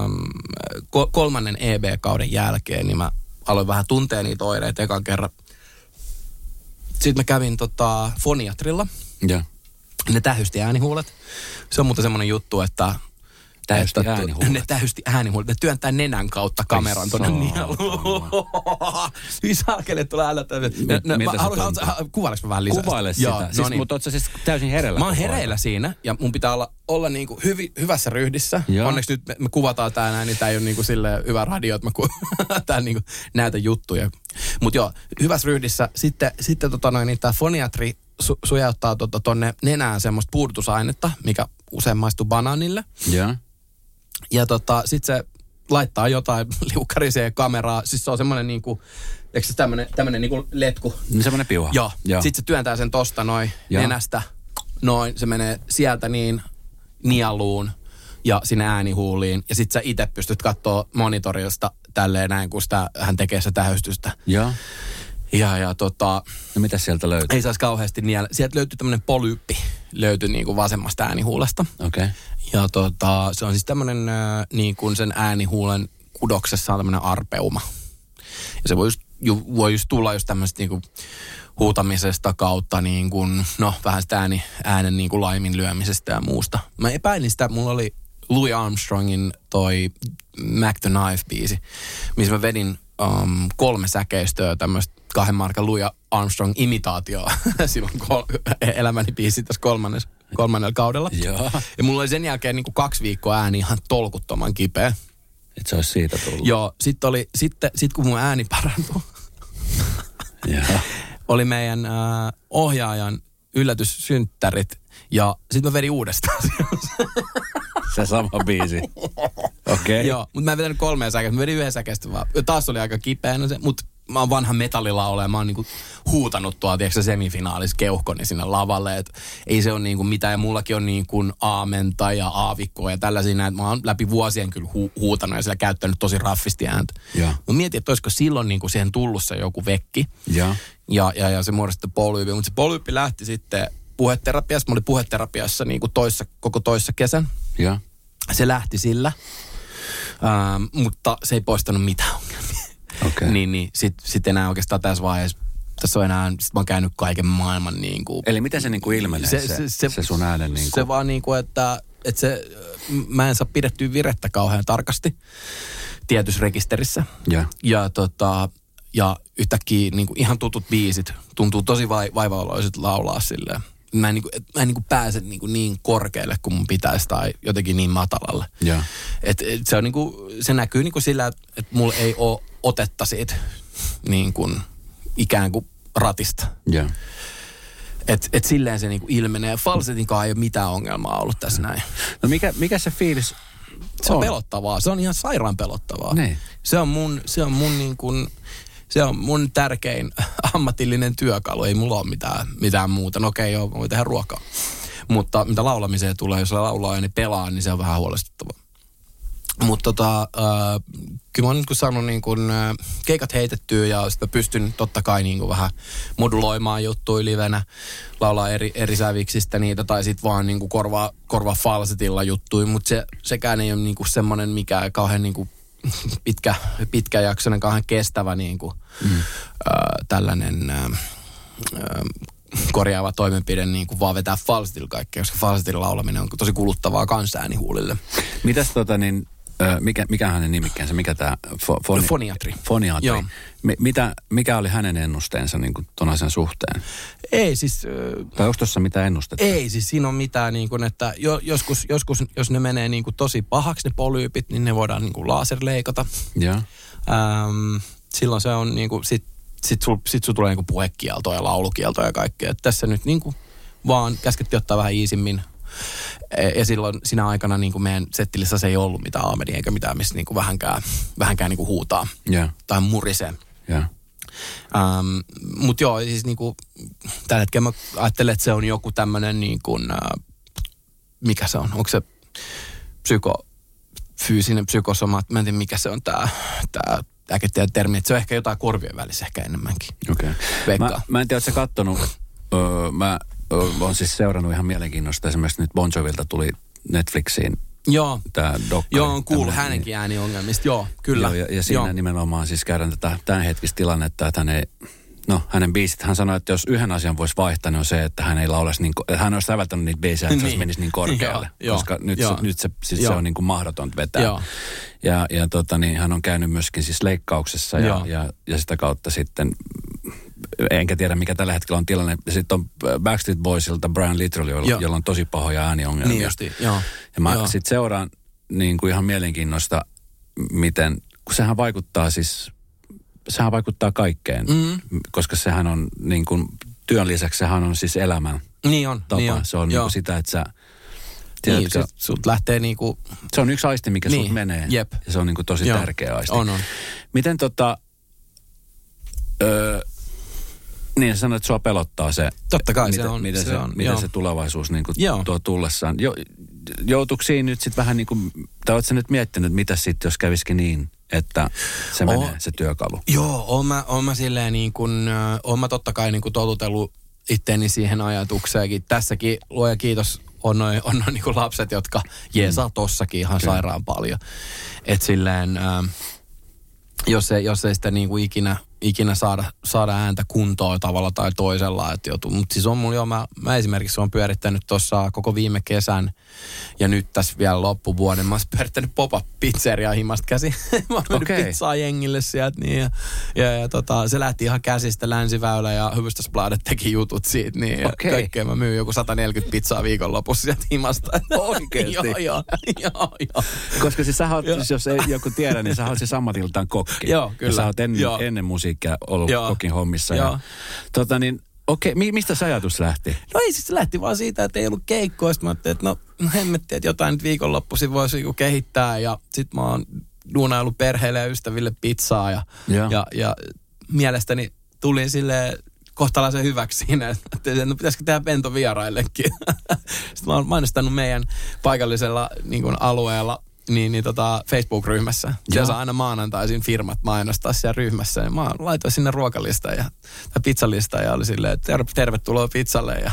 [SPEAKER 5] 3. EB-kauden jälkeen, niin mä aloin vähän tuntea niitä oireita ekan kerran. Sitten mä kävin foniatrilla.
[SPEAKER 4] Ja.
[SPEAKER 5] Ne tähysti äänihuulet. Se on muuten semmoinen juttu, että ne tähysti äänihuulet. Ne työntää nenän kautta kameran tonne nieluun. Saakele tulee älyttävät. Kuvaileks mä vähän lisää?
[SPEAKER 4] Kuvaile sitä. Siis, mutta oot sä siis täysin hereillä?
[SPEAKER 5] Mä oon hereillä siinä ja mun pitää olla niinku hyvässä ryhdissä. Joo. Onneksi nyt me kuvataan tää näin, niin tää ei ole niinku silleen hyvä radio, että mä tää niinku näytä juttuja. Mut joo, hyvässä ryhdissä. Sitten niin tää foniatri sujauttaa tonne nenään semmoista puudutusainetta, mikä usein maistuu banaanille.
[SPEAKER 4] Yeah.
[SPEAKER 5] Ja sit se laittaa jotain liukkariseen kameraa. Siis se on semmoinen niinku, eikö se tämmönen niinku letku?
[SPEAKER 4] Semmoinen piuha.
[SPEAKER 5] Joo. Sitten se työntää sen tosta noin nenästä. Noin, se menee sieltä niin nieluun ja sinne äänihuuliin. Ja sit sä itse pystyt kattoo monitorista tälleen näin, kun hän tekee sitä tähystystä.
[SPEAKER 4] Joo.
[SPEAKER 5] No
[SPEAKER 4] mitä sieltä löytyy?
[SPEAKER 5] Ei saisi kauheasti niellä. Sieltä löytyy tämmönen polyyppi. Löytyi niinku vasemmasta äänihuulesta.
[SPEAKER 4] Okei.
[SPEAKER 5] Ja se on siis tämmönen niin kuin sen äänihuulen kudoksessa on tämmönen arpeuma. Ja se voi just tulla just tämmöistä niinku huutamisesta kautta niin kuin, vähän sitä äänen niin kuin laiminlyömisestä ja muusta. Mä epäilin sitä, mulla oli Louis Armstrongin toi Mac the Knife-biisi, missä mä vedin 3 säkeistöä tämmöistä 2 markan Louis Armstrong-imitaatioa silloin elämäni biisi tässä kolmannella kaudella.
[SPEAKER 4] Joo.
[SPEAKER 5] Ja mulla oli sen jälkeen niin kuin 2 viikkoa ääni ihan tolkuttoman kipeä.
[SPEAKER 4] Et se olisi siitä tullut.
[SPEAKER 5] Joo, sit kun mun ääni parantui, oli meidän ohjaajan yllätyssynttärit ja sit mä vedin uudestaan.
[SPEAKER 4] Se sama biisi. Okei.
[SPEAKER 5] Joo, mutta mä en vetänyt 3 säkeistä, mä vedin 1 säkeistä vaan. Taas oli aika kipeä, mutta mä oon vanha metallilla mä oon niinku huutanut tuolla, tiedätkö semifinaalissa keuhkoni sinne lavalle, että ei se ole niinku mitään, ja mullakin on niinku aamenta ja aavikkoa ja tällaisia näin, mä oon läpi vuosien kyllä huutanut ja sillä käyttänyt tosi raffisti ääntä. Mä mietin, että olisiko silloin niinku siihen tullut se joku vekki, ja se muodostui polyypi, mutta se polyypi lähti sitten puheterapiassa, mä olin puheterapiassa niinku koko toissa kesän.
[SPEAKER 4] Ja.
[SPEAKER 5] Se lähti sillä, mutta se ei poistanut mitään ongelmia.
[SPEAKER 4] Okay.
[SPEAKER 5] Niin sit enää oikeastaan tässä vaiheessa, tässä on enää, sit mä oon käynyt kaiken maailman niinku.
[SPEAKER 4] Eli miten se niinku ilmenee se sun äänen niinku?
[SPEAKER 5] Se vaan niinku, että se, mä en saa pidettyä virettä kauhean tarkasti tietyssä rekisterissä. Ja yhtäkkiä niinku ihan tutut biisit tuntuu tosi vaivaoloiset laulaa silleen. Mä en niinku pääse niin korkealle kuin mun pitäisi tai jotenkin niin matalalle. Se on niinku, se näkyy niinku sillä, että mulla ei ole otetta siitä niin kuin ikään kuin ratista. Et silleen se niinku ilmenee. Falsetinkaan ei ole mitään ongelmaa ollut tässä näin.
[SPEAKER 4] No mikä se fiilis
[SPEAKER 5] Se on pelottavaa. Se on ihan sairaan pelottavaa.
[SPEAKER 4] Niin.
[SPEAKER 5] Se on mun tärkein ammatillinen työkalu. Ei mulla ole mitään muuta. No okei, joo, mä voin tehdä ruokaa. Mutta mitä laulamiseen tulee, jos laulaa ja ne pelaa, niin se on vähän huolestuttavaa. Mutta kyllä mä oon nyt saanut niin kun, keikat heitettyä ja sitten pystyn totta kai niin kun vähän moduloimaan juttuja livenä, laulaa eri säviksistä niitä tai sitten vaan niin kun korvaa falsetilla juttuja, mutta sekään ei ole niin kun semmoinen mikä kauhean niin kun pitkäjaksoinen, kauhean kestävä niin kun, tällainen korjaava toimenpide niin kuin vaan vetää falsetilla kaikkea, koska falsetilla laulaminen on tosi kuluttavaa kans äänihuulille.
[SPEAKER 4] Mitäs mikä hänen nimikkäänsä, mikä tämä
[SPEAKER 5] Foniatri.
[SPEAKER 4] Foniatri. Mikä oli hänen ennusteensa niin kuin ton asian suhteen?
[SPEAKER 5] Ei siis...
[SPEAKER 4] Tai onko tuossa mitään ennustetta?
[SPEAKER 5] Ei siis siinä on mitään niin kuin, että joskus jos ne menee niin kuin tosi pahaksi ne polyypit, niin ne voidaan niin kuin laserleikata.
[SPEAKER 4] Joo.
[SPEAKER 5] Silloin se on niin kuin, sit sul tulee niin kuin puhekielto ja laulukielto ja kaikkea. Et tässä nyt niin kuin vaan käskettiin ottaa vähän iisimmin. Ja silloin siinä aikana niin kuin meidän settilissä se ei ollut mitään aamedia eikä mitään, missä niin kuin vähänkään niin kuin huutaa tai murisee. Mutta joo, siis niin kuin, tällä hetkellä mä ajattelen, että se on joku tämmöinen niin kuin, mikä se on? Onko se fyysinen psykosomaat? Mä en tiedä, mikä se on tämä äkkiä termi. Että se on ehkä jotain korvien välissä ehkä enemmänkin.
[SPEAKER 4] Okei. Mä en tiedä, ootko sä kattonut, mä oon siis seurannut ihan mielenkiinnosta. Esimerkiksi nyt Bon Jovilta tuli Netflixiin tämä dokkari.
[SPEAKER 5] Joo, on kuullut hänenkin ääniongelmista. Joo, kyllä.
[SPEAKER 4] Joo, ja siinä nimenomaan siis käydään tätä tämänhetkistä tilannetta, että hänen biisit, hän sanoi, että jos yhden asian voisi vaihtaa, niin on se, että hän ei laulaisi hän olisi säveltänyt niitä biisejä, että se menisi niin korkealle. Koska nyt se on niin kuin mahdotonta vetää. Ja hän on käynyt myöskin siis leikkauksessa ja sitä kautta sitten, enkä tiedä mikä tällä hetkellä on tilanne. Sitten on Backstreet Boysilta Brian Littrell, jolla on tosi pahoja ääniongelmia.
[SPEAKER 5] Niin justi, joo.
[SPEAKER 4] Ja mä sitten seuraan niin kuin ihan mielenkiinnosta, miten, kun sehän vaikuttaa kaikkeen, koska sehän on niin kuin, työn lisäksi sehän on siis elämän tapa.
[SPEAKER 5] Niin on.
[SPEAKER 4] Se on niin kuin sitä, että sä...
[SPEAKER 5] Niin, sut lähtee niinku...
[SPEAKER 4] Se on yksi aisti, mikä sut menee.
[SPEAKER 5] Jep.
[SPEAKER 4] Ja se on niinku tosi tärkeä aisti.
[SPEAKER 5] On.
[SPEAKER 4] Miten niin sanoit, että sua pelottaa se...
[SPEAKER 5] Totta kai
[SPEAKER 4] miten se tulevaisuus niinku tuo tullessaan. Joutuiko siinä nyt sitten vähän niinku... Tai ootko sä nyt miettinyt, mitä sitten, jos kävisikin niin, että se menee se työkalu?
[SPEAKER 5] Joo, oon mä silleen niin kuin... Oon mä totta kai niinku totutellut itteeni siihen ajatukseenkin. Tässäkin, luoja kiitos... On noin niinku lapset, jotka jeesaa tossakin ihan sairaan paljon. Että silleen, jos ei sitä niinku ikinä saada ääntä kuntoon tavalla tai toisella. Mutta siis on mulla mä esimerkiksi olen pyörittänyt tuossa koko viime kesän ja nyt tässä vielä loppuvuoden. Mä oon pyörittänyt pop-up-pizzeriaa himasta käsin. Mä oon mennyt pizzaa jengille sieltä. Niin, ja se lähti ihan käsistä. Länsiväylä ja Hufvudstadsbladet teki jutut siitä. Niin, ja kaikkea mä myyn joku 140 pizzaa viikonlopussa sieltä himasta.
[SPEAKER 4] Oikeesti?
[SPEAKER 5] Joo.
[SPEAKER 4] Koska siis sä oot, jos ei joku tiedä, niin sä oot siis ammatiltaan kokki.
[SPEAKER 5] Joo, kyllä.
[SPEAKER 4] Ja sä oot ennen musiikkia ollut kokin hommissa.
[SPEAKER 5] Joo.
[SPEAKER 4] Mistä se ajatus lähti?
[SPEAKER 5] No ei siis, se lähti vaan siitä, että ei ollut keikkoa. Sitten mä ajattelin, että hemmettiin, että jotain nyt viikonloppuisin voisi kehittää. Ja sit mä oon duunaillut perheelle ja ystäville pizzaa. Ja mielestäni tulin silleen kohtalaisen hyväksi siinä, että no pitäisikö tehdä bento vieraillekin. Sitten mä oon mainostanut meidän paikallisella niin kuin alueella Facebook-ryhmässä. Siellä saa aina maanantaisin firmat mainostaa siellä ryhmässä. Ja mä laitoin sinne ruokalistan ja pizzalistan ja oli silleen, että tervetuloa pizzalle.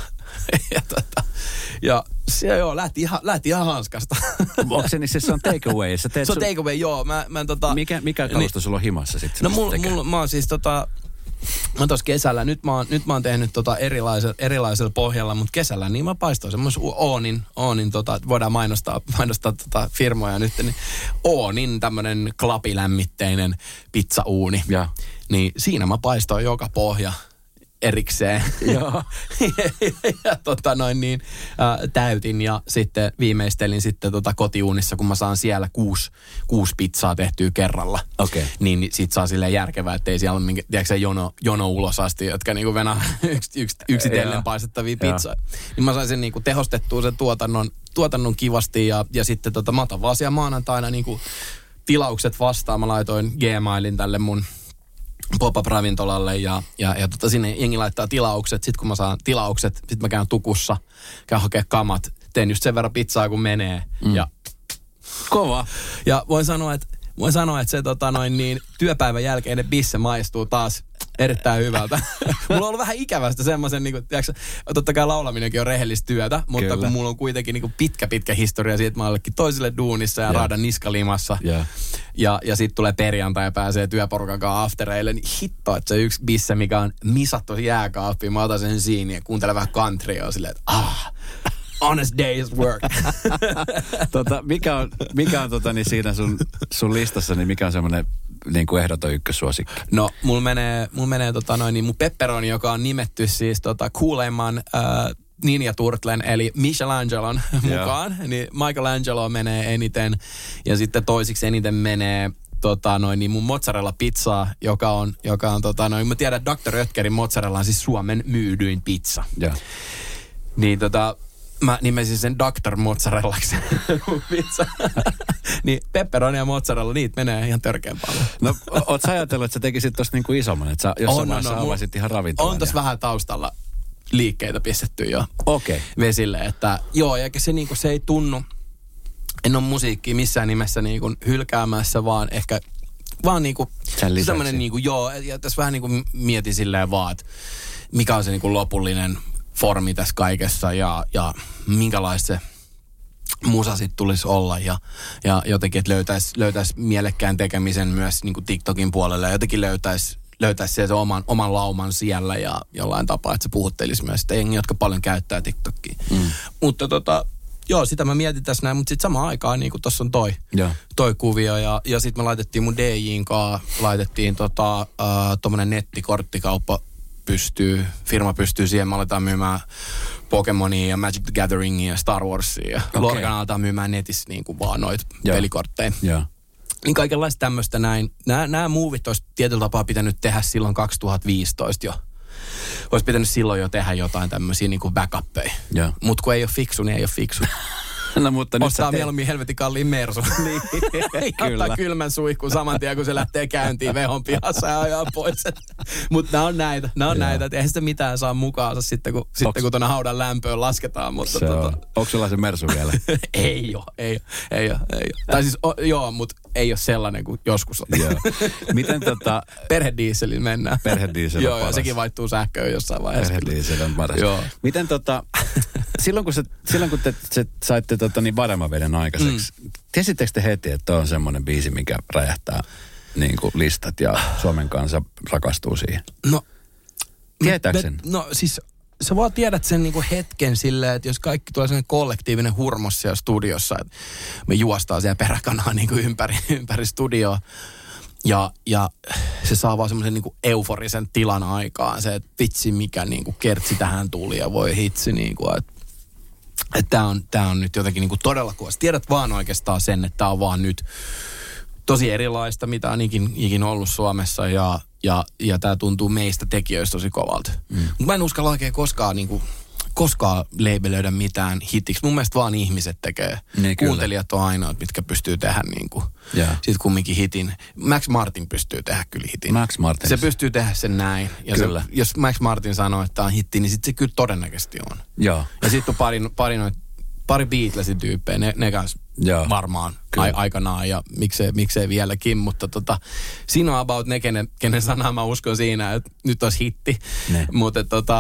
[SPEAKER 5] Ja se lähti ihan hanskasta.
[SPEAKER 4] Onko se niin, se on take away? Se
[SPEAKER 5] on take away, joo.
[SPEAKER 4] Mikä kalusto sulla on himassa sitten?
[SPEAKER 5] No mä oon siis mä tuossa kesällä, nyt mä oon tehnyt erilaisella pohjalla, mutta kesällä niin mä paistoin semmoisen Oonin voidaan mainostaa firmoja nyt, niin Oonin tämmönen klapilämmitteinen pizzauuni. Ja. Niin siinä mä paistoin joka pohja. erikseen.
[SPEAKER 4] Joo.
[SPEAKER 5] ja täytin ja sitten viimeistelin sitten kotiuunissa, kun mä saan siellä 6 pizzaa tehtyä kerralla.
[SPEAKER 4] Okay.
[SPEAKER 5] Niin sit saa silleen järkevää, ettei siellä ole tiedätkö, jono ulos asti, jotka niinku venää yksitellen paistettavia pizzaa. Niin mä sain sen niinku tehostettua sen tuotannon kivasti ja sitten mä otan vaan siellä maanantaina niinku tilaukset vastaan. Mä laitoin Gmailin tälle mun pop-up-ravintolalle ja sinne jengi laittaa tilaukset. Sitten kun mä saan tilaukset, sit mä käyn tukussa, käyn hakea kamat, teen just sen verran pizzaa kun menee. Ja
[SPEAKER 4] kova. Ja
[SPEAKER 5] voin sanoa, että se työpäivän jälkeinen bisse maistuu taas erittäin hyvältä. Mulla on ollut vähän ikävästä semmoisen, niin tiedätkö, totta kai laulaminenkin on rehellistä työtä, mutta kyllä. Kun mulla on kuitenkin niin pitkä historia siitä, että mä olenkin toisille duunissa ja raadan niskalimassa. Ja sitten tulee perjantai ja pääsee työporukan kanssa aftereille, niin hitto, että se yksi bisse, mikä on misattu jääkaappiin, mä otan sen siinä ja kuuntelen vähän countrya silleen, että honest day's work.
[SPEAKER 4] Mikä on niin siinä sun listassa, niin mikä on semmoinen niin kuin ehdoton ykkössuosikki?
[SPEAKER 5] No, mulla menee mun pepperoni, joka on nimetty siis kuuleimman Ninja Turtlen, eli Michelangelon mukaan. Niin Michelangelo menee eniten, ja sitten toisiksi eniten menee mun mozzarella pizzaa, joka on mä tiedän, että Dr. Oetkerin mozzarella on siis Suomen myydyin pizza.
[SPEAKER 4] Yeah.
[SPEAKER 5] Niin mä nimesin sen Dr. Mozzarellaksi pizza. Niin pepperoni ja mozzarella, niitä menee ihan törkeän paljon.
[SPEAKER 4] No, oot sä ajatellut, että sä tekisit tosta niinku isomman, että sä jossain vaiheessa avaisit ihan ravintolan?
[SPEAKER 5] On tossa vähän taustalla liikkeitä pistetty jo
[SPEAKER 4] vesille,
[SPEAKER 5] että joo, eikä se niinku se ei tunnu, en ole musiikkia missään nimessä niinku hylkäämässä, vaan ehkä vaan niinku semmoinen niinku ja tässä vähän niinku mietin silleen vaan, että mikä on se niinku lopullinen formi tässä kaikessa ja minkälaista se musa sitten tulisi olla ja jotenkin, että löytäisi mielekkään tekemisen myös niin kuin TikTokin puolelle ja jotenkin löytäisi se oman lauman siellä ja jollain tapaa, että se puhuttelisi myös sitä jengiä, jotka paljon käyttää TikTokia. Mutta sitä mä mietin tässä näin, mutta sitten samaan aikaan niin kuin tuossa on toi kuvio ja sitten me laitettiin mun DJ:n kanssa, laitettiin tommonen nettikorttikauppa firma pystyy siihen, me aletaan myymään Pokemonia ja Magic the Gatheringia ja Star Warsia ja Lorcan aletaan myymään netissä niin kuin vaan noita pelikortteja. Niin kaikenlaista tämmöistä näin. Nämä movit olisi tietyllä tapaa pitänyt tehdä silloin 2015 jo. Olisi pitänyt silloin jo tehdä jotain tämmöisiä niin kuin backuppeja. Mutta kun ei ole fiksu, niin ei ole fiksu.
[SPEAKER 4] No, mutta
[SPEAKER 5] ostaa mieluummin helvetin kalliin mersun.
[SPEAKER 4] Kyllä.
[SPEAKER 5] Ottaa kylmän suihkun saman tien, kun se lähtee käyntiin vehon pihassa ja ajaa pois. Mutta nämä on näitä. Eihän sitä mitään saa mukaansa sitten, kun tuonne haudan lämpöön lasketaan. Mutta
[SPEAKER 4] onko sulla se mersu vielä?
[SPEAKER 5] Ei ole. Tai siis mutta ei ole sellainen kuin joskus on.
[SPEAKER 4] Miten
[SPEAKER 5] perhediiselillä mennään.
[SPEAKER 4] Perhediisel on paras.
[SPEAKER 5] Ja sekin vaihtuu sähköön jossain vaiheessa.
[SPEAKER 4] Perhediisel on paras. Miten silloin kun te saitte Vademaveden aikaiseksi, tiesittekö te heti, että on semmoinen biisi, mikä räjähtää niin kuin listat ja Suomen kansa rakastuu siihen?
[SPEAKER 5] No,
[SPEAKER 4] tietääkö sen?
[SPEAKER 5] No siis sä vaan tiedät sen niinku hetken silleen, että jos kaikki tulee sellainen kollektiivinen hurmos siellä studiossa, että me juostaan siellä peräkanaa niinku ympäri studioa. Ja se saa vaan semmoisen niinku euforisen tilan aikaan. Se, että vitsi mikä niinku kertsi tähän tuli ja voi hitsi niinku, että tää on nyt jotenkin niinku todella kuva. Tiedät vaan oikeastaan sen, että tää on vaan nyt tosi erilaista, mitä on ikin ollut Suomessa ja tää tuntuu meistä tekijöistä tosi kovalta. Mutta mä en uskalla oikein koskaan labelöidä mitään hitiksi. Mun mielestä vaan ihmiset tekee.
[SPEAKER 4] Niin,
[SPEAKER 5] kuuntelijat on ainoat, mitkä pystyy tehdä niinku. Sitten kumminkin hitin. Max Martin pystyy tehdä kyllä hitin.
[SPEAKER 4] Max Martin.
[SPEAKER 5] Se pystyy tehdä sen näin. Ja kyllä. Jos Max Martin sanoo, että tää on hitti, niin sitten se kyllä todennäköisesti on.
[SPEAKER 4] Joo.
[SPEAKER 5] Ja sitten on pari Beatlesin tyyppejä, ne kanssa varmaan aikanaan ja miksei vieläkin, mutta siinä on about ne, kenen sanaa mä uskon siinä, että nyt olisi hitti. Mutta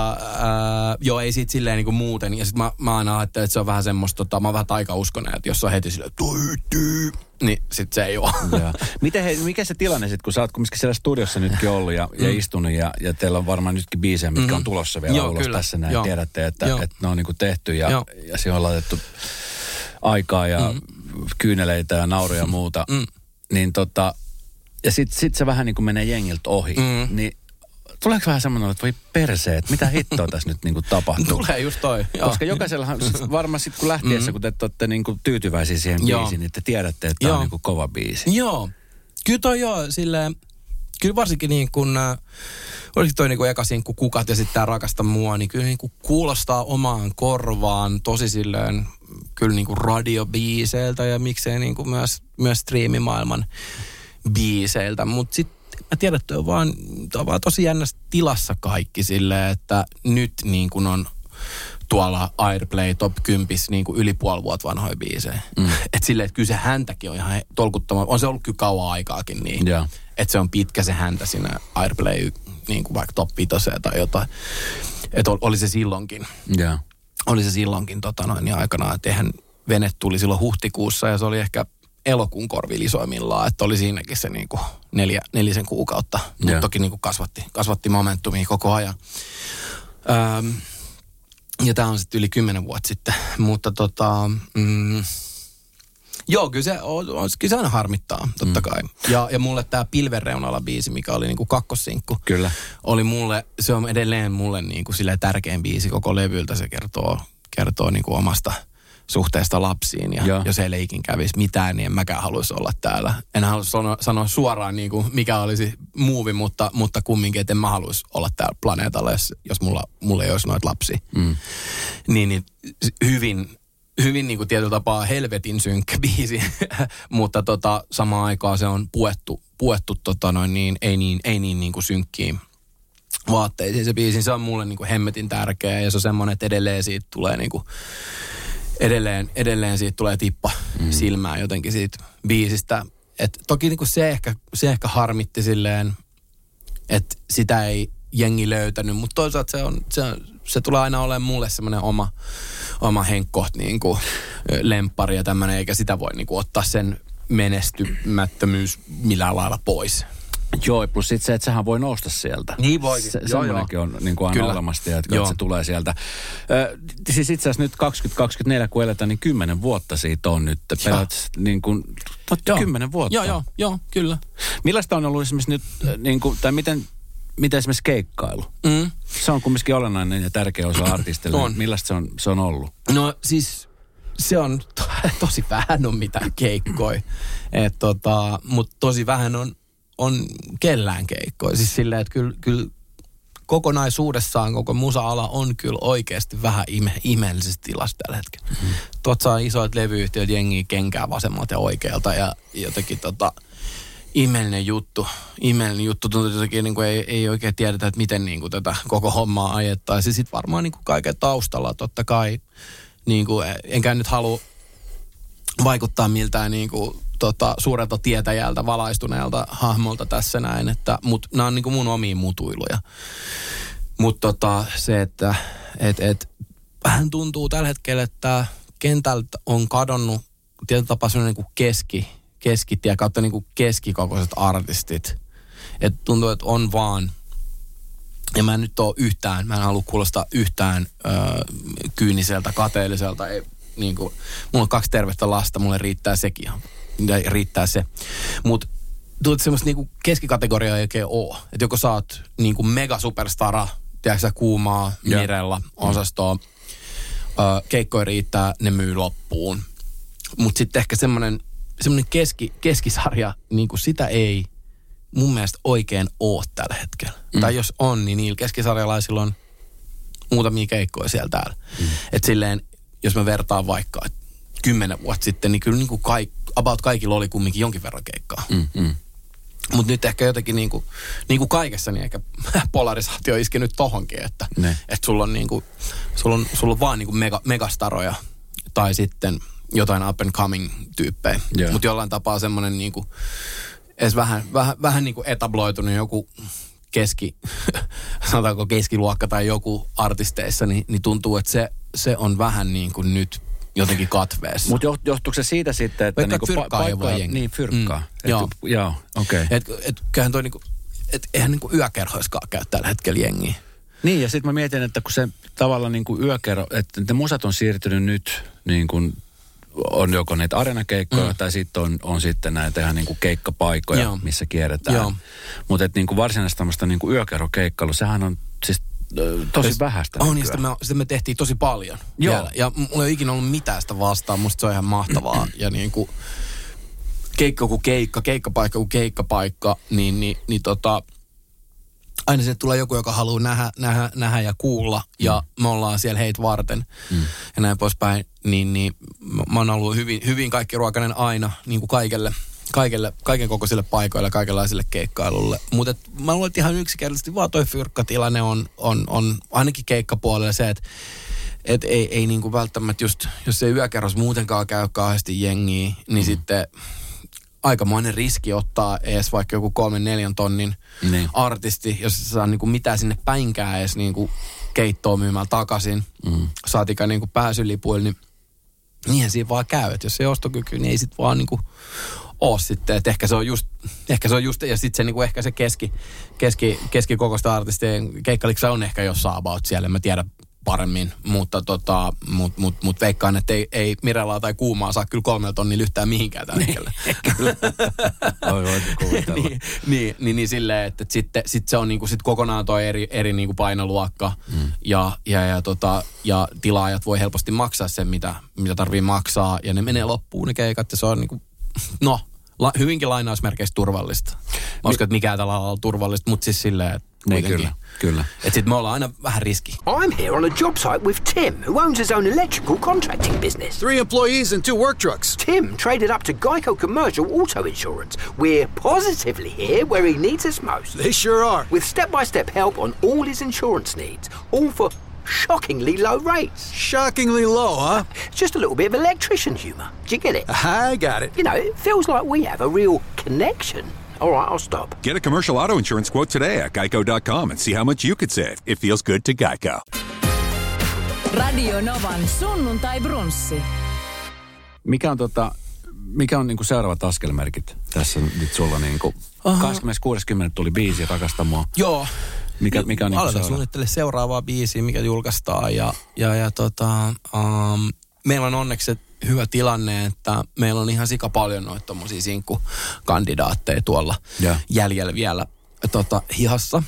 [SPEAKER 5] ei siitä silleen niinku muuten. Ja sitten mä aina ajattelen, että se on vähän semmoista, mä oon vähän taikauskonen, että jos on heti silleen, niin sit se ei ole.
[SPEAKER 4] Mikä se tilanne sitten, kun sä oot kumminkin siellä studiossa nytkin ollut ja istunut ja teillä on varmaan nytkin biisejä, mitkä on tulossa vielä ulos kyllä. Tässä näin. Tiedätte, että ne on niinku tehty ja siihen on laitettu aikaa ja kyyneleitä ja nauruja ja muuta. Niin ja sit se vähän niin kuin menee jengiltä ohi. Niin tuleeko vähän semmoinen, että voi perseet, mitä hittoa tässä nyt niinku tapahtuu?
[SPEAKER 5] Tulee just toi.
[SPEAKER 4] Koska jokaisellahan, varmaan sitten kun lähtiessä, kun te olette niinku tyytyväisiä siihen biisiin, niin te tiedätte, että tämä on niinku kova biisi.
[SPEAKER 5] Joo. Kyllä toi silleen, kyllä varsinkin niin kun, oliko toi niinku eka sinkku Kukat ja sitten tää Rakasta mua, niin kyllä niinku kuulostaa omaan korvaan tosi silleen, kyllä niinku radiobiiseiltä ja miksei niinku myös striimimaailman biiseiltä, mutta sitten mä tiedän, että on vaan tosi jännässä tilassa kaikki silleen, että nyt niin kuin on tuolla Airplay Top 10 niin kuin yli puoli vuotta vanhoja biisejä. Että silleen, että kyllä se häntäkin on ihan tolkuttoman, on se ollut kyllä kauan aikaakin niin. Yeah. Että se on pitkä se häntä siinä Airplay niin kuin vaikka Top 5 tai jotain. Että oli se silloinkin. Yeah. Oli se silloinkin niin aikanaan, että eihän vene tuli silloin huhtikuussa ja se oli ehkä elokuun korvilla isoimmillaan, että oli siinäkin se niinku 4 kuukautta, mutta toki niinku kasvatti momentumia koko ajan. Ja tämä on sitten yli 10 vuotta sitten, mutta joo, kyllä se aina harmittaa, totta kai. Ja mulle tämä Pilven reunalla biisi, mikä oli niinku kakkossinkku, kyllä. Oli mulle, se on edelleen mulle niinku silleen tärkein biisi koko levyltä, se kertoo niinku omasta suhteesta lapsiin ja jos ei leikin kävisi mitään, niin en mäkään haluaisi olla täällä. En halua sanoa suoraan niin kuin mikä olisi muuvi, mutta kumminkin, että en mä haluaisi olla täällä planeetalla, jos mulla ei olisi noita lapsia. Niin hyvin niin kuin tietyllä tapaa helvetin synkkä biisi, mutta samaan aikaan se on puettu ei niin kuin synkkiin vaatteisiin se biisi. Se on mulle niin kuin hemmetin tärkeä ja se on semmoinen, että edelleen siitä tulee niin kuin Edelleen siitä tulee tippa silmään jotenkin siitä biisistä. Et toki niinku se ehkä harmitti silleen, että sitä ei jengi löytänyt, mutta toisaalta se tulee aina olemaan mulle semmoinen oma henkkoht niinku lemppari ja tämmöinen, eikä sitä voi niinku ottaa sen menestymättömyys millään lailla pois.
[SPEAKER 4] Joo, plus sitten se, että sehän voi nousta sieltä.
[SPEAKER 5] Niin voikin.
[SPEAKER 4] Semmoinenkin on niin kuin aina olemassa, että se tulee sieltä. Siis itse asiassa nyt 2024, kun eletään, niin 10 vuotta siitä on nyt. Pelät niin kuin 10 vuotta.
[SPEAKER 5] Joo, kyllä.
[SPEAKER 4] Millaista on ollut esimerkiksi nyt, niin kuin, tai miten esimerkiksi keikkailu? Se on kumminkin olennainen ja tärkeä osa artistille. On. Millaista se on ollut?
[SPEAKER 5] No siis se on tosi vähän on mitään keikkoja. Mutta tosi vähän on kellään keikkoja. Siis silleen, että kyllä kokonaisuudessaan koko musa-ala on kyllä oikeasti vähän ihmeellisessä tilassa tällä hetkellä. Tuot saa isoit levyyhtiöt jengiä kenkää vasemmalta ja oikealta ja jotenkin ihmeellinen juttu. Tuntuu jotenkin, niin kuin ei oikein tiedetä, että miten niin kuin tätä koko hommaa ajettaisiin. Sitten varmaan niin kuin kaiken taustalla totta kai, niin kuin, enkä nyt halua vaikuttaa miltään niin kuin suurelta tietäjältä, valaistuneelta hahmolta tässä näin, mutta nämä on niin kuin mun omia mutuiluja. Mutta se, että vähän tuntuu tällä hetkellä, että kentältä on kadonnut tietyllä tapaa sellainen niin kuin kautta niin kuin keskikokoiset artistit. Että tuntuu, että on vaan, ja mä en nyt ole yhtään, mä en halua kuulostaa yhtään kyyniseltä, kateelliselta, niin kuin, mulla on 2 tervettä lasta, mulle riittää sekin ihan. Riittää se. Mutta semmoista niinku keskikategoriaa ei oikein ole. Että joko sä oot niinku mega superstara, tiedätkö Kuumaa, Mirella, osastoa, keikkoja riittää, ne myy loppuun. Mutta sitten ehkä semmoinen keskisarja, niinku sitä ei mun mielestä oikein ole tällä hetkellä. Tai jos on, niin niillä keskisarjalaisilla on muutamia keikkoja siellä täällä. Että silleen, jos mä vertaan vaikka, 10 vuotta sitten, niin kyllä niin kuin kaikilla oli kumminkin jonkin verran keikkaa. Mutta nyt ehkä jotenkin niin kuin kaikessa, niin ehkä polarisaatio iski nyt tohonkin, että sulla on, niin kuin, sulla on vaan niin kuin megastaroja tai sitten jotain up and coming tyyppejä. Yeah. Mutta jollain tapaa semmoinen niin kuin, edes vähän niin kuin etabloitunut joku sanotaanko keskiluokka tai joku artisteissa, niin tuntuu, että se on vähän niin kuin nyt jotenkin katveessa.
[SPEAKER 4] Mutta johtuuko se siitä sitten, että
[SPEAKER 5] niinku fyrkkaa ei voi jengi.
[SPEAKER 4] Niin, fyrkkaa. Joo, okei.
[SPEAKER 5] Kyllähän toi niinku, eihän niinku yökerhoiskaan käy tällä hetkellä jengiä.
[SPEAKER 4] Niin, ja sitten mä mietin, että kun se tavallaan niinku yökerho, että ne musat on siirtynyt nyt niin kuin on joko niitä areenakeikkoja tai sitten on sitten näitä ihan niin kuin keikkapaikkoja, missä kierretään. Mutta niin varsinaisesti tämmöistä niin yökerhokeikkailu, sehän on siis tosi vähäistä.
[SPEAKER 5] On, niin sitä me tehtiin tosi paljon. Joo. Ja mulla ei ole ikinä ollut mitään sitä vastaan. Musta se on ihan mahtavaa. Ja niin kuin keikka kuin keikka, keikkapaikka kuin keikkapaikka, niin aina sinne tulee joku, joka haluaa nähdä ja kuulla. Ja me ollaan siellä heitä varten. Ja näin poispäin. Niin mä oon ollut hyvin kaikkiruokainen aina niin kuin kaiken kokoisille paikoille, kaikenlaisille keikkailulle. Mutta mä luulen, että ihan yksinkertaisesti vaan toi fyrkkatilanne on ainakin keikkapuolella se, että ei niinku välttämättä just, jos ei yökerros muutenkaan käy kauheasti jengiä, niin sitten aikamoinen riski ottaa edes vaikka joku 3-4 tonnin artisti, jos se saa niinku mitään sinne päinkään edes niinku keittoa myymällä takaisin, saatika niinku pääsylipuille, niin niinhän siinä vaan käy. Että jos ei ostokyky, niin ei sit vaan niinku ole sitten, että ehkä se on just, ja sitten se niinku ehkä se keskikokoista artistien keikkaliksa on ehkä jossain about siellä, en mä tiedä paremmin, mutta mut veikkaan, että ei Mirellaa tai Kuumaa saa kyllä 3 tonnia yhtään mihinkään tällä hetkellä. Kyllä.
[SPEAKER 4] Voit kuvitella.
[SPEAKER 5] niin silleen, että sitten se on niinku sit kokonaan toi eri niinku painoluokka ja tilaajat voi helposti maksaa sen, mitä tarvii maksaa, ja ne menee loppuun ne keikat, ja se on niinku, hyvinkin lainausmerkeissä turvallista. Mä uskon, että mikään tällä on turvallista, mutta siis silleen, että
[SPEAKER 4] Kyllä.
[SPEAKER 5] Että sit me ollaan aina vähän riski.
[SPEAKER 6] I'm here on a job site with Tim, who owns his own electrical contracting business.
[SPEAKER 2] 3 employees and 2 work trucks.
[SPEAKER 6] Tim traded up to Geico Commercial Auto Insurance. We're positively here where he needs us most.
[SPEAKER 2] They sure are.
[SPEAKER 6] With step-by-step help on all his insurance needs, all for shockingly low rates.
[SPEAKER 2] Shockingly low, huh?
[SPEAKER 6] Just a little bit of electrician humour. Do you get it?
[SPEAKER 2] I got it.
[SPEAKER 6] You know, it feels like we have a real connection. All right, I'll stop.
[SPEAKER 8] Get a commercial auto insurance quote today at geico.com and see how much you could save. It feels good to Geico.
[SPEAKER 3] Radio Novan sunnuntai brunssi.
[SPEAKER 4] Mikä on niinku seuraavat askelmerkit tässä nyt sulla niinku? 26.10. tuli biisi Rakasta mua.
[SPEAKER 5] Joo.
[SPEAKER 4] Mikä on niinku
[SPEAKER 5] aloitan suunnittele seuraavaa biisiä, mikä julkaistaan meillä on onneksi hyvä tilanne, että meillä on ihan sika paljon noita tommosia sinkkukandidaatteja tuolla jäljellä vielä hihassa.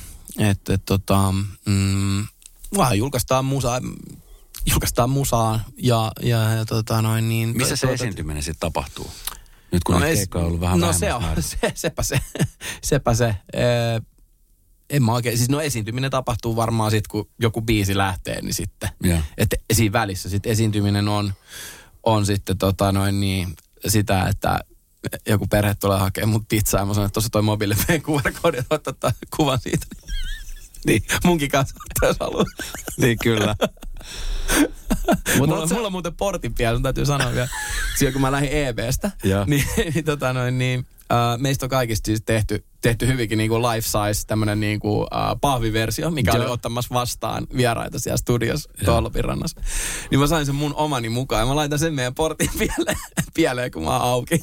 [SPEAKER 5] Vähän julkaistaan musaa ja niin.
[SPEAKER 4] Missä se esiintyminen sitten tapahtuu? Nyt kun keikka on ollut vähän vähemmän.
[SPEAKER 5] Sepä se. En mä oikein, siis esiintyminen tapahtuu varmaan sitten, kun joku biisi lähtee, niin sitten. Että siinä välissä sitten esiintyminen on sitten sitä, että joku perhe tulee hakemaan mut pizzaa ja mä sanon, että tuossa toi mobiilipeen QR-koodi, ottaa kuvan siitä. Niin, munkin kanssa jos haluaa.
[SPEAKER 4] Niin, kyllä.
[SPEAKER 5] Mulla on muuten portin pian, täytyy sanoa vielä. Siellä kun mä lähdin EB:stä, niin meistä on kaikista siis tehty hyvinkin niin kuin life size, tämmönen niin kuin pahviversio, mikä oli ottamassa vastaan vieraita siellä studiossa Tolpirannassa. Niin mä sain sen mun omani mukaan ja mä laitan sen meidän portin pieleen, kun mä oon auki.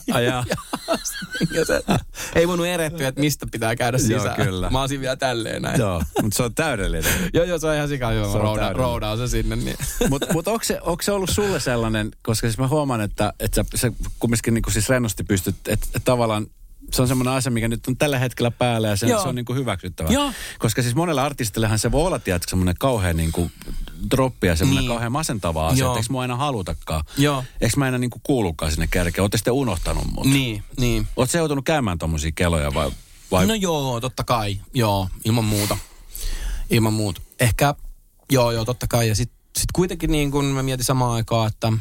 [SPEAKER 5] Ja se, ei voinut erehtyä, että mistä pitää käydä sisään.
[SPEAKER 4] Joo, kyllä.
[SPEAKER 5] Mä oon vielä tälleen näin.
[SPEAKER 4] Joo, mutta se on täydellinen.
[SPEAKER 5] Joo, se on ihan sikaa hyvä. Roudaan se sinne. Niin.
[SPEAKER 4] Mutta onko se ollut sulle sellainen, koska siis mä huomaan, että sä kumminkin niin kuin siis rennosti pystyt, että tavallaan se on semmoinen asia, mikä nyt on tällä hetkellä päällä ja se on niin kuin hyväksyttävä. Joo. Koska siis monella artistillehan se voi olla, tiedätkö, semmoinen kauhean niin kuin droppi ja semmoinen kauhean masentava asia. Eikö mä aina halutakaan? Joo. Eikö mä aina niin kuin kuulukaan sinne kärkeen? Ootte sitten unohtanut mut?
[SPEAKER 5] Niin.
[SPEAKER 4] Oot sä joutunut käymään tommosia keloja vai?
[SPEAKER 5] No joo, totta kai. Joo, ilman muuta. Ehkä, totta kai. Ja sit kuitenkin niin kuin mä mietin samaan aikaan, että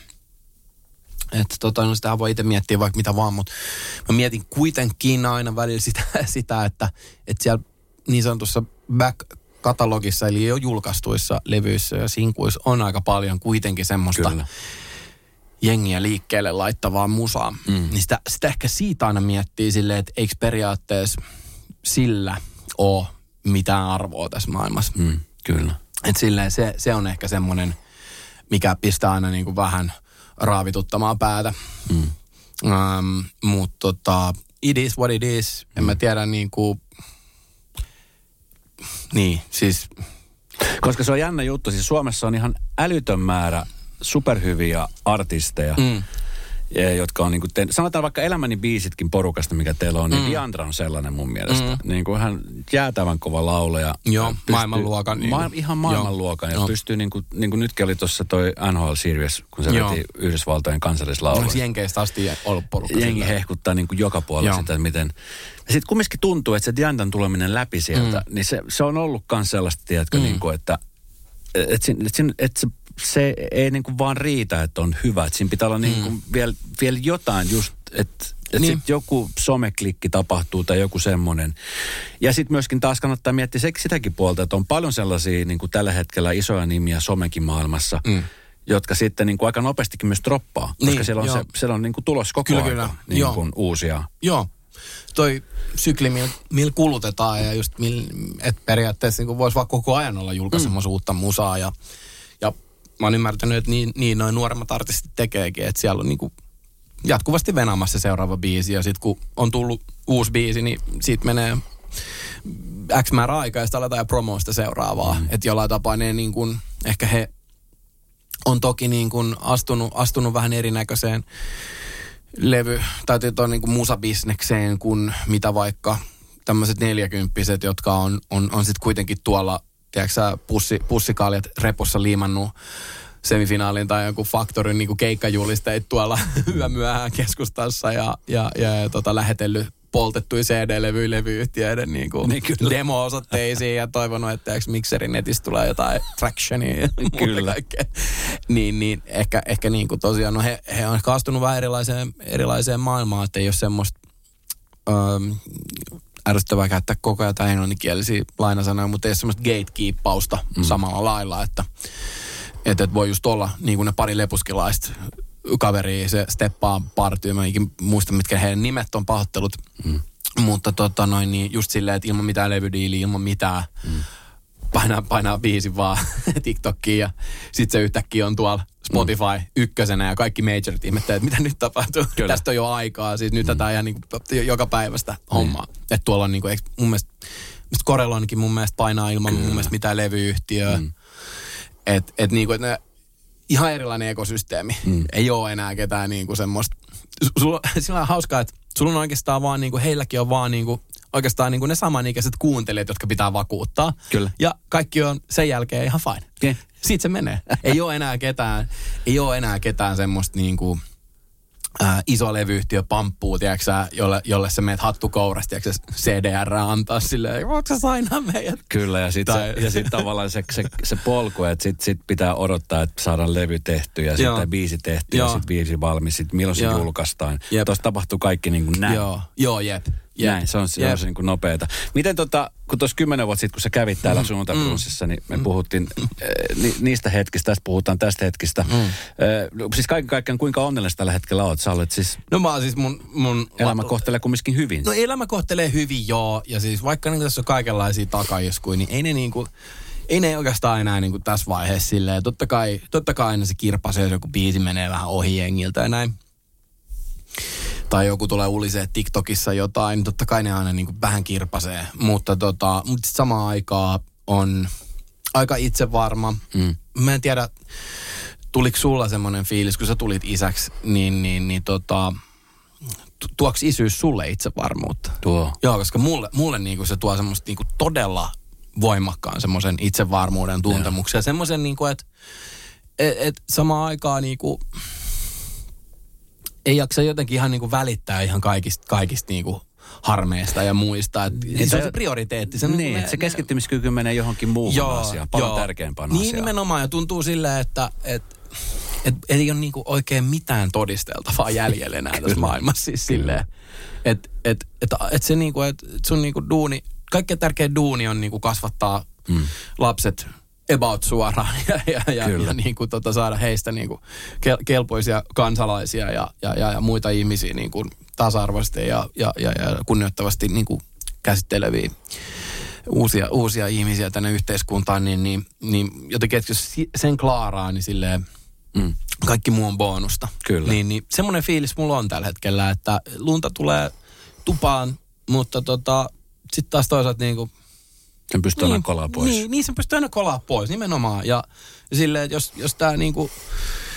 [SPEAKER 5] sitähän voi itse miettiä vaikka mitä vaan, mutta mä mietin kuitenkin aina välillä sitä että siellä niin sanotussa back-katalogissa, eli jo julkaistuissa levyissä ja sinkuissa on aika paljon kuitenkin semmoista jengiä liikkeelle laittavaa musaa. Niin sitä ehkä siitä aina miettii silleen, että eikö periaatteessa sillä ole mitään arvoa tässä maailmassa.
[SPEAKER 4] Kyllä.
[SPEAKER 5] Että silleen se on ehkä semmoinen, mikä pistää aina niin kuin vähän raavituttamaan päätä. Mutta it is what it is. En mä tiedä siis.
[SPEAKER 4] Koska se on jännä juttu. Siis Suomessa on ihan älytön määrä superhyviä artisteja. jotka on niin kuin sanotaan vaikka Elämäni biisitkin porukasta, mikä teillä on, niin Diandra on sellainen mun mielestä. Niin kuin hän jäätävän kova laulaja.
[SPEAKER 5] Joo, maailmanluokan.
[SPEAKER 4] Ihan maailmanluokan. Ja pystyy niin kuin nytkin oli tuossa toi NHL Series, kun se veti Yhdysvaltojen kansallislaulua.
[SPEAKER 5] Onko Jenkeistä asti ollut porukka?
[SPEAKER 4] Jengi hehkuttaa niin kuin joka puolella sitä, miten... Ja sitten kumminkin tuntuu, että se Diandran tuleminen läpi sieltä, niin se on ollut myös sellaista, tiedätkö, niin kuin, että se ei niin kuin vaan riitä, että on hyvä. Että siinä pitää olla niin kuin vielä jotain just, että sitten joku someklikki tapahtuu tai joku semmoinen. Ja sitten myöskin taas kannattaa miettiä sitäkin puolta, että on paljon sellaisia niin kuin tällä hetkellä isoja nimiä somekin maailmassa, jotka sitten niin kuin aika nopeastikin myös droppaa. Koska siellä on niin kuin tulos koko ajan niin kuin uusia.
[SPEAKER 5] Joo. Toi sykli, millä kulutetaan ja just että periaatteessa niin voisi vaan koko ajan olla julkaisemassa uutta musaa. Ja mä oon ymmärtänyt, että niin noin nuoremmat artistit tekeekin, että siellä on niin kuin jatkuvasti venaamassa seuraava biisi. Ja sitten kun on tullut uusi biisi, niin siitä menee X määrä aikaa ja sitten aletaan promoa sitä seuraavaa. Että jollain tapaa ne niin kuin, ehkä he on toki niin kuin astunut vähän erinäköiseen levy tai niin kuin musabisnekseen kuin mitä vaikka tämmöiset 40-vuotiaat, jotka on sitten kuitenkin tuolla, tiedätkö sä, pussikaljat repussa liimannut semifinaalin tai jonkun Faktorin niin kuin keikkajulisteet tuolla yömyöhään keskustassa ja lähetellyt poltettuja CD-levyyhtiöiden niin demo-osoitteisiin ja toivonut, että mikserin netistä tulee jotain tractionia ja muuta kaikkea. Niin ehkä niin kuin tosiaan, no he on ehkä astunut vähän erilaiseen maailmaan, että ei ole semmoista ärsyttävää käyttää koko ajan englanninkielisiä lainasanoja, mutta ei ole semmoista gatekeepausta samalla lailla, että voi just olla niin kuin ne pari lepuskilaista kaveria, se Steppaan partyy, mä ikin muista, mitkä heidän nimet on, pahoittelut. Mutta niin just silleen, että ilman mitään levydiiliä, ilman mitään, painaa biisin vaan TikTokkiin ja sit se yhtäkkiä on tuolla Spotify ykkösenä ja kaikki majorit ihmettä, että mitä nyt tapahtuu. Kyllä. Tästä on jo aikaa, siis nyt tätä ihan niin kuin joka päivästä hommaa. Että tuolla on niin kuin, mun mielestä Corellonkin mun mielestä painaa ilman mun mielestä mitään levyyhtiöä. Että niin kuin, että ne ihan erilainen ekosysteemi. Ei ole enää ketään niinku semmoista. Sillä on hauskaa, että sulla on oikeastaan vaan niinku, heilläkin on vaan niinku, oikeastaan niinku ne samanikäiset kuuntelijat, jotka pitää vakuuttaa. Kyllä. Ja kaikki on sen jälkeen ihan fine. Okay. Siitä se menee. Ei ole enää ketään semmoista niinku iso levyyhtiö pamppuu, tiedätkö jolle sä meet hattukourasta, tiedätkö CDR antaa silleen, voitko sä sainaa meidät?
[SPEAKER 4] Kyllä, ja sitten tavallaan se polku, että sit pitää odottaa, että saadaan levy tehty ja sitten biisi tehty ja sitten biisi valmis, sitten milloin se julkaistaan. Tuossa tapahtuu kaikki niin kuin näin.
[SPEAKER 5] Jep.
[SPEAKER 4] Näin, se on niin kuin nopeata. Miten kun tuossa 10 vuotta sitten, kun sä kävit täällä Sunnuntai Brunssissa, niin me puhuttiin niistä hetkistä, puhutaan tästä hetkistä. Siis kaiken kaikkiaan, kuinka onnellinen tällä hetkellä oot? Sä olet siis...
[SPEAKER 5] No mä oon siis mun
[SPEAKER 4] elämä kohtelee kumminkin hyvin.
[SPEAKER 5] No elämä kohtelee hyvin, joo. Ja siis vaikka niin tässä on kaikenlaisia takaiskuja, niin ei ne oikeastaan enää niin kuin tässä vaiheessa silleen. Totta kai aina se kirpasee, jos joku biisi menee vähän ohi jengiltä ja näin. Tai joku tulee ulisee TikTokissa jotain, niin totta kai ne aina niin kuin vähän kirpasee. Mutta samaan aikaan on aika itsevarma. Mä en tiedä, tuliko sulla semmoinen fiilis, kun sä tulit isäksi, tuoks isyys sulle itsevarmuutta?
[SPEAKER 4] Tuo.
[SPEAKER 5] Joo, koska mulle niinku se tuo semmoista niinku todella voimakkaan semmoisen itsevarmuuden tuntemuksen. Ja semmoisen niinku, että et samaan aikaan niinku... Ei jaksa jotenkin ihan niinku välittää ihan kaikista niinku harmeista ja muista. Se on se prioriteetti.
[SPEAKER 4] Se keskittymiskyky menee johonkin muuhun asiaan. Paljon tärkeämpään asiaan.
[SPEAKER 5] Niin nimenomaan. Ja tuntuu silleen, että ei ole niinku oikein mitään todisteltavaa jäljellä enää tässä maailmassa. Siis silleen, että se niinku, että sun niinku duuni, kaikkein tärkein duuni on niinku kasvattaa lapset about suoraan ja niinku saada heistä niinku kelpoisia kansalaisia ja muita ihmisiä niinku tasa-arvoisesti ja kunnioittavasti niinku käsitteleviä uusia ihmisiä tänne yhteiskuntaan, niin jotenkin, että jos sen klaaraa, niin silleen kaikki muu on bonusta.
[SPEAKER 4] Kyllä.
[SPEAKER 5] Niin semmoinen fiilis mulla on tällä hetkellä, että lunta tulee tupaan, mutta sitten taas toisaalta niinku
[SPEAKER 4] sen pystyy aina kolaa pois.
[SPEAKER 5] Niin, sen pystyy aina kolaa pois, nimenomaan. Ja silleen, jos tää niinku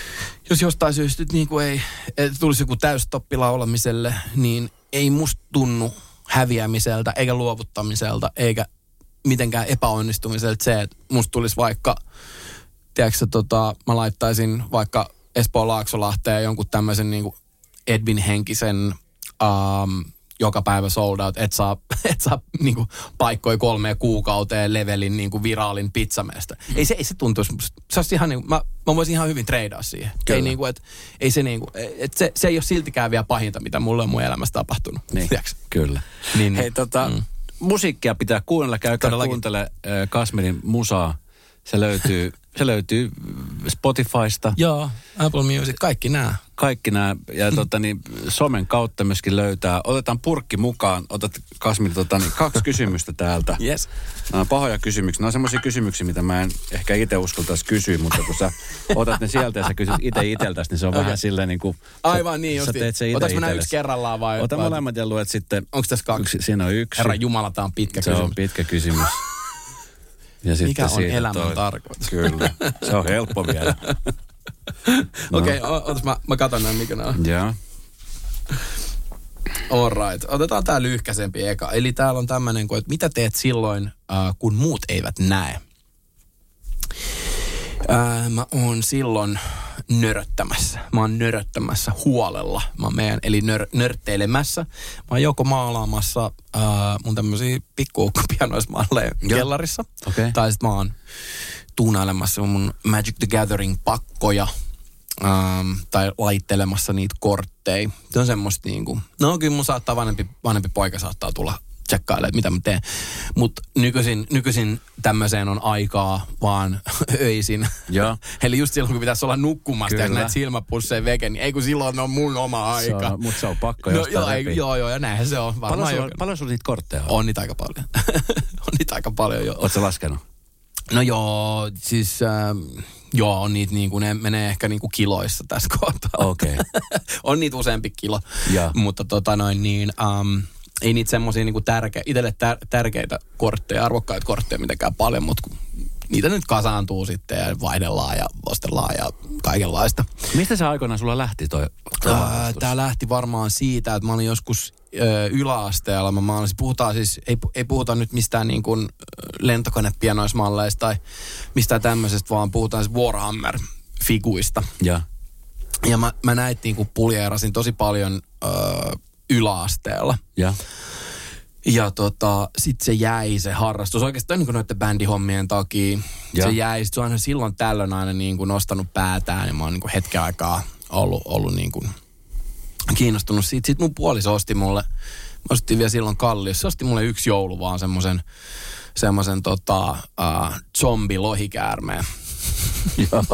[SPEAKER 5] jos jostain syystä nyt niin kuin ei tulisi joku täystoppi laulamiselle, niin ei musta tunnu häviämiseltä, eikä luovuttamiselta, eikä mitenkään epäonnistumiselta se, että musta tulisi vaikka, tiedätkö mä laittaisin vaikka Espoon Laaksolahteen jonkun tämmöisen niin kuin Edwin Henkisen joka päivä sold out, et saa niin kuin paikkoja 3 kuukauteen levelin niin kuin viraalin pizzameesta. Ei se tuntuisi, se olisi ihan niin kuin, mä voisin ihan hyvin treidaa siihen. Ei niin kuin, ei se niin kuin, se ei ole siltikään vielä pahinta, mitä mulle on mun elämässä tapahtunut.
[SPEAKER 4] Niin, kyllä.
[SPEAKER 5] Niin,
[SPEAKER 4] hei musiikkia pitää kuunnella, käykää kuuntele Kasmirin musaa. Se löytyy Spotifysta.
[SPEAKER 5] Joo, Apple Music, kaikki nämä.
[SPEAKER 4] Ja somen kautta myöskin löytää. Otetaan purkki mukaan. Otat Kasmir 2 kysymystä täältä.
[SPEAKER 5] Yes.
[SPEAKER 4] Nämä on pahoja kysymyksiä. Nämä on semmoisia kysymyksiä, mitä mä en ehkä itse uskaltaisi kysyä, mutta kun sä otat ne sieltä ja sä kysyt itse itseltäsi, niin se on vähän silleen niin kuin...
[SPEAKER 5] Aivan niin, just. Otatko mä näin yksi kerrallaan vai...
[SPEAKER 4] Ota molemmat ja luet sitten...
[SPEAKER 5] Onko tässä 2?
[SPEAKER 4] Siinä on 1.
[SPEAKER 5] Herra Jumala, tää on pitkä kysymys.
[SPEAKER 4] Se on pitkä kysymys. Ja
[SPEAKER 5] mikä on elämän tarkoitus?
[SPEAKER 4] Kyllä, se on helppo vielä.
[SPEAKER 5] Okei, mä katon näin, mikä nämä on.
[SPEAKER 4] Joo.
[SPEAKER 5] All right, otetaan tää lyhkäisempi eka. Eli täällä on tämmönen, että mitä teet silloin, kun muut eivät näe? Mä oon silloin nöröttämässä. Mä oon nöröttämässä huolella. Mä oon nörtteilemässä. Mä oon joko maalaamassa mun tämmösiä pikkupianoismalleja kellarissa.
[SPEAKER 4] Okay.
[SPEAKER 5] Tai sit mä oon tuunailemassa mun Magic the Gathering pakkoja. Tai laittelemassa niitä kortteja. Se on semmoista niinku... No kyllä mun saattaa vanhempi poika saattaa tulla tsekkailemaan, että mitä mä teen. Mutta nykyisin tämmöiseen on aikaa vaan öisin.
[SPEAKER 4] Joo.
[SPEAKER 5] Eli just silloin, kun pitäisi olla nukkumassa ja näitä silmäpusseja veke, niin ei kun silloin on mun oma aika.
[SPEAKER 4] Mutta se on pakko jostain läpi.
[SPEAKER 5] Joo, ja näinhän se on.
[SPEAKER 4] Paljon sulla niitä kortteja on?
[SPEAKER 5] On niitä aika paljon. On niitä aika paljon, joo.
[SPEAKER 4] Ootko laskenut?
[SPEAKER 5] No joo, siis... Joo, on niitä niinku, ne menee ehkä niinku kiloissa tässä kohtaa.
[SPEAKER 4] Okei.
[SPEAKER 5] On niitä useampi kilo.
[SPEAKER 4] Ja.
[SPEAKER 5] Mutta ei niitä semmosia niinku itselle tärkeitä kortteja, arvokkaita kortteja mitenkään paljon, mutta niitä nyt kasaantuu sitten ja vaihdellaan ja ostellaan ja kaikenlaista.
[SPEAKER 4] Mistä se aikoinaan sulla lähti toi
[SPEAKER 5] tää lähti varmaan siitä, että mä olin joskus yläasteella. Ei puhuta nyt mistään niin kuin lentokonepianoismalleista tai mistään tämmöisestä, vaan puhutaan siis Warhammer-figuista. Ja mä näit niin kuin puljeerasin tosi paljon yläasteella. Ja sit se jäi se harrastus oikeastaan niin kuin noiden bändihommien takia. Se jäi, se on silloin tällöin aina niin kuin nostanut päätään ja mä oon niin kuin hetken aikaa ollut niin kuin kiinnostunut siitä. Sitten mun puoliso osti mulle, mä ostin vielä silloin Kalliossa, se osti mulle yksi joulu vaan semmoisen zombi-lohikäärmeen.
[SPEAKER 4] Joo.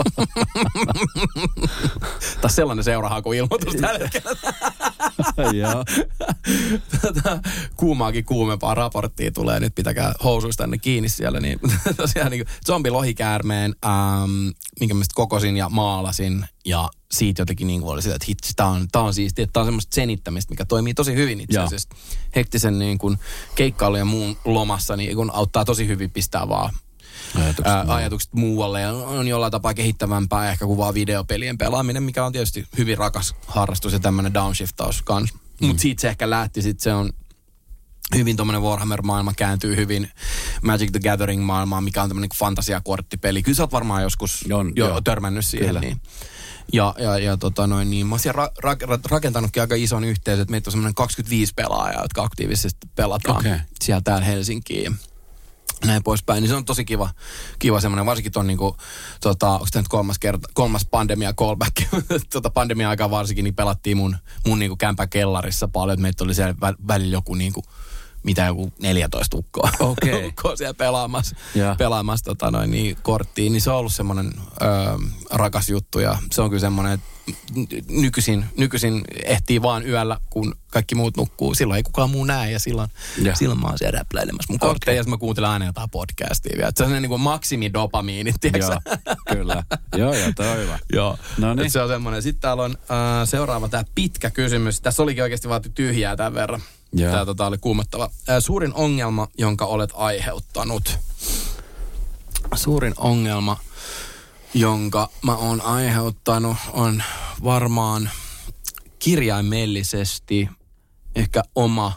[SPEAKER 5] Taas sellainen seurahakuilmoitus tällä hetkellä.
[SPEAKER 4] Joo.
[SPEAKER 5] Kuumaakin kuumempaa raporttia tulee. Nyt pitäkää housuista tänne kiinni siellä. Niin, tosiaan niin zombi-lohikäärmeen, minkä mä kokosin ja maalasin. Ja siitä jotenkin niin oli sitä, että hitsi, tää on siistiä. Tää on semmoista senittämistä, mikä toimii tosi hyvin itse asiassa. Hektisen niin kuin keikkailun ja muun lomassa niin kun auttaa tosi hyvin pistää vaan ajatukset muualle ja on jollain tapaa kehittävämpää ehkä kuin vaan videopelien pelaaminen, mikä on tietysti hyvin rakas harrastus ja tämmöinen downshiftaus kanssa. Mutta siitä se ehkä lähti, sit se on hyvin tommonen Warhammer-maailma kääntyy hyvin Magic the Gathering-maailmaan, mikä on tämmöinen fantasiakorttipeli. Kyllä sä oot varmaan joskus jo törmännyt siihen. Niin. Niin mä oon siellä rakentanutkin aika ison yhteisön, että meitä on semmoinen 25 pelaajaa, jotka aktiivisesti pelataan siellä täällä Helsinkiin. Näin poispäin, niin se on tosi kiva semmoinen, varsinkin ton niinku, onko tämä nyt kolmas pandemia callback, pandemia-aikaa varsinkin, niin pelattiin mun niinku kämpän kellarissa paljon, että meitä oli siellä välillä joku niinku, joku 14 ukkoa. Ukkoa siellä pelaamassa niin korttiin, niin se on ollut semmoinen rakas juttu ja se on kyllä semmoinen, että nykyisin ehtii vaan yöllä, kun kaikki muut nukkuu. Silloin ei kukaan muu näe ja silloin mä oon siellä räpläilemässä mun kortteja ja mä kuuntelen aina jotain podcastia vielä. Se on sellainen niin kuin maksimidopamiini, tiedätkö?
[SPEAKER 4] Kyllä. Joo, toi on hyvä.
[SPEAKER 5] Joo, no se on semmoinen. Sitten täällä on seuraava tää pitkä kysymys. Tässä olikin oikeasti vaan tyhjää tämän verran. Tää oli kuumottava. Suurin ongelma, jonka olet aiheuttanut. Suurin ongelma, jonka mä oon aiheuttanut, on varmaan kirjaimellisesti ehkä oma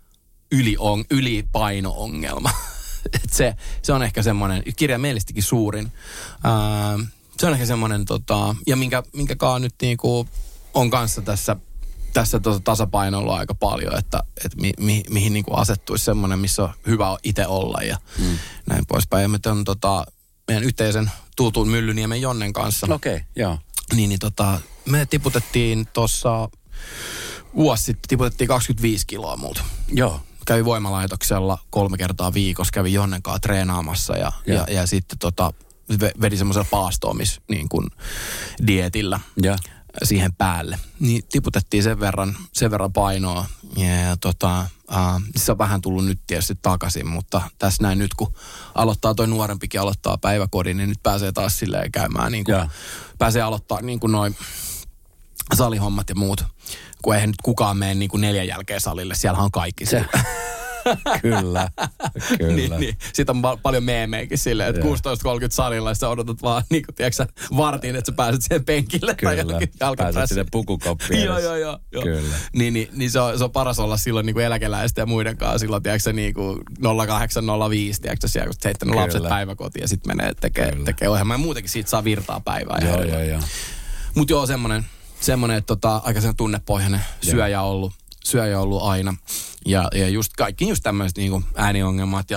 [SPEAKER 5] ylipaino-ongelma. Se on ehkä semmoinen, kirjaimellisestikin suurin. Se on ehkä semmoinen, ja minkäkaan nyt niinku on kanssa tässä tasapainolla aika paljon, että mihin niinku asettuisi semmoinen, missä on hyvä itse olla ja näin poispäin. Ja me on meidän yhteisen tutun Myllyniemen Jonnen kanssa.
[SPEAKER 4] Okei, joo.
[SPEAKER 5] Niin me tiputettiin tuossa vuosi sitten, tiputettiin 25 kiloa multa.
[SPEAKER 4] Joo.
[SPEAKER 5] Kävin voimalaitoksella 3 kertaa viikossa, kävin Jonnen kanssa treenaamassa ja sitten vedin semmoisella paastoamis niin kuin dietillä siihen päälle. Niin tiputettiin sen verran painoa ja se on vähän tullut nyt tietysti takaisin, mutta tässä näin nyt kun toi nuorempikin aloittaa päiväkodin, niin nyt pääsee taas silleen käymään niin kuin, pääsee aloittaa niin kuin noin salihommat ja muut, kun eihän nyt kukaan mene niin kuin 4 jälkeen salille, siellä on kaikki se.
[SPEAKER 4] Kyllä.
[SPEAKER 5] niin. Siitä on paljon meemeikin silleen, että 16.30 salilla ja sä odotat vaan niin kuin, tiedätkö, vartin, että sä pääset siihen penkille.
[SPEAKER 4] Kyllä, pääset sinne pukukoppiin.
[SPEAKER 5] Joo. Niin se on paras olla silloin niin kuin eläkeläisten ja muiden kanssa silloin, tiedätkö, niin kuin 0805, tiedätkö, siellä kun heittänyt lapset päiväkotiin ja sitten menee tekee ohjelmaa. Ja muutenkin siitä saa virtaa päivää.
[SPEAKER 4] Joo.
[SPEAKER 5] Mutta joo, semmoinen, että aika sen tunnepohjainen syöjä ollut aina. Ja just kaikki just tämmöiset niinku ääniongelmat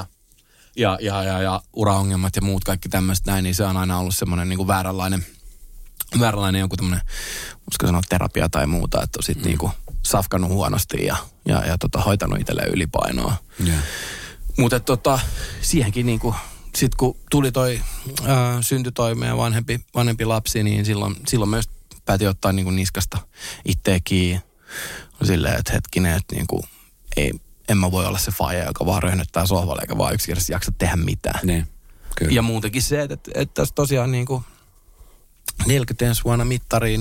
[SPEAKER 5] ja uraongelmat ja muut kaikki tämmöiset näin, niin se on aina ollut semmoinen niinku vääränlainen joku tämmöinen, voisiko sanoa terapia tai muuta, että on sit niinku safkanut huonosti ja hoitanut itselleen ylipainoa.
[SPEAKER 4] Yeah.
[SPEAKER 5] Mutta siihenkin niinku, sit kun tuli syntyi toi meidän vanhempi lapsi, niin silloin myös päätin ottaa niinku niskasta itseä kiinni. Silleen, että hetkinen, että niinku, en mä voi olla se faija, joka vaan röhnöttää sohvalle, eikä vaan yksinkertaisesti jaksa tehdä mitään.
[SPEAKER 4] Niin, kyllä.
[SPEAKER 5] Ja muutenkin se, että tässä tosiaan niinku 40 ensi vuonna mittariin,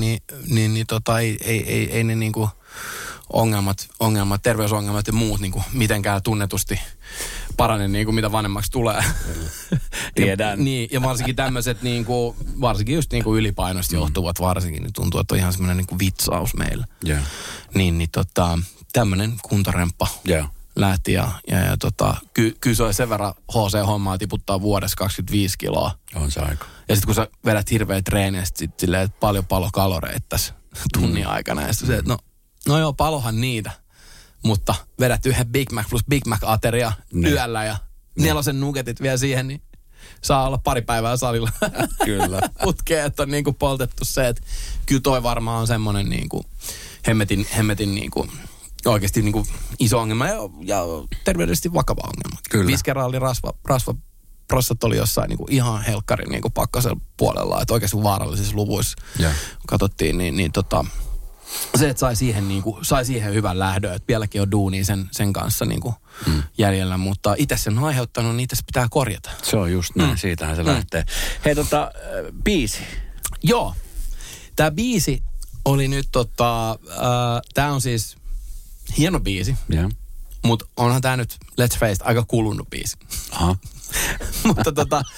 [SPEAKER 5] ei ne niinku ongelmat, terveysongelmat ja muut niinku mitenkään tunnetusti parane niinku mitä vanhemmaksi tulee.
[SPEAKER 4] Tiedän.
[SPEAKER 5] Ja varsinkin tämmöiset niinku, varsinkin just niinku ylipainosta johtuvat varsinkin, niin tuntuu, että on ihan semmoinen niinku vitsaus meillä.
[SPEAKER 4] Yeah.
[SPEAKER 5] Niin tämmöinen kuntoremppa lähti ja kyllä se on sen verran HC-hommaa tiputtaa vuodessa 25 kiloa.
[SPEAKER 4] On se aika.
[SPEAKER 5] Ja sitten kun sä vedät hirveä treeniä, sitten silleen, että paljon kaloreita tässä tunnin aikana. Ja sitten se, että no joo, palohan niitä, mutta vedät yhden Big Mac plus Big Mac-ateria yöllä ja 4 nugetit vielä siihen, niin saa olla pari päivää salilla.
[SPEAKER 4] Kyllä.
[SPEAKER 5] Putkeen, että on niinku poltettu se, että kyllä toi varmaan on semmoinen niinku hemmetin niinku oikeasti niinku iso ongelma ja terveydellisesti vakava ongelma.
[SPEAKER 4] Kyllä.
[SPEAKER 5] 5 kerran oli rasvat oli jossain niinku ihan helkkarin niinku pakkasella puolella, että oikeasti vaarallisissa luvuissa katsottiin, niin se, että sai siihen hyvän lähdön, että vieläkin on duunia sen kanssa niinku jäljellä, mutta itse sen on aiheuttanut, niin itse pitää korjata.
[SPEAKER 4] Se on just näin, siitähän se lähtee. Hei biisi.
[SPEAKER 5] Joo, tää biisi oli nyt tää on siis hieno biisi, mutta onhan tää nyt, let's face it, aika kulunut biisi.
[SPEAKER 4] Aha.
[SPEAKER 5] mutta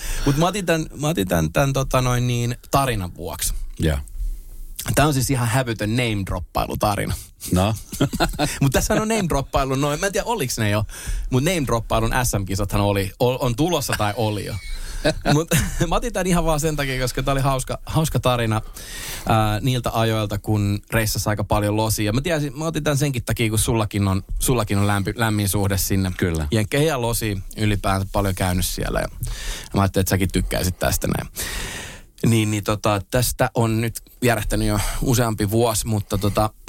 [SPEAKER 5] mä otin tämän tarinan vuoksi.
[SPEAKER 4] Joo.
[SPEAKER 5] Tämä on siis ihan hävytön name-droppailu-tarina.
[SPEAKER 4] No.
[SPEAKER 5] Mutta tässä on name-droppailu noin. Mä en tiedä, oliko ne jo. Mutta name-droppailun SM-kisathan on tulossa tai oli jo. Mutta mä otin tämän ihan vaan sen takia, koska tämä oli hauska tarina niiltä ajoilta, kun reissasi aika paljon losia. Mä otin tämän senkin takia, kun sullakin on lämmin suhde sinne.
[SPEAKER 4] Kyllä.
[SPEAKER 5] Jenkkeihin ja losia ylipäänsä paljon käynyt siellä. Ja mä ajattelin, että säkin tykkäisit tästä näin. Niin, tästä on nyt vierähtänyt jo useampi vuosi, mutta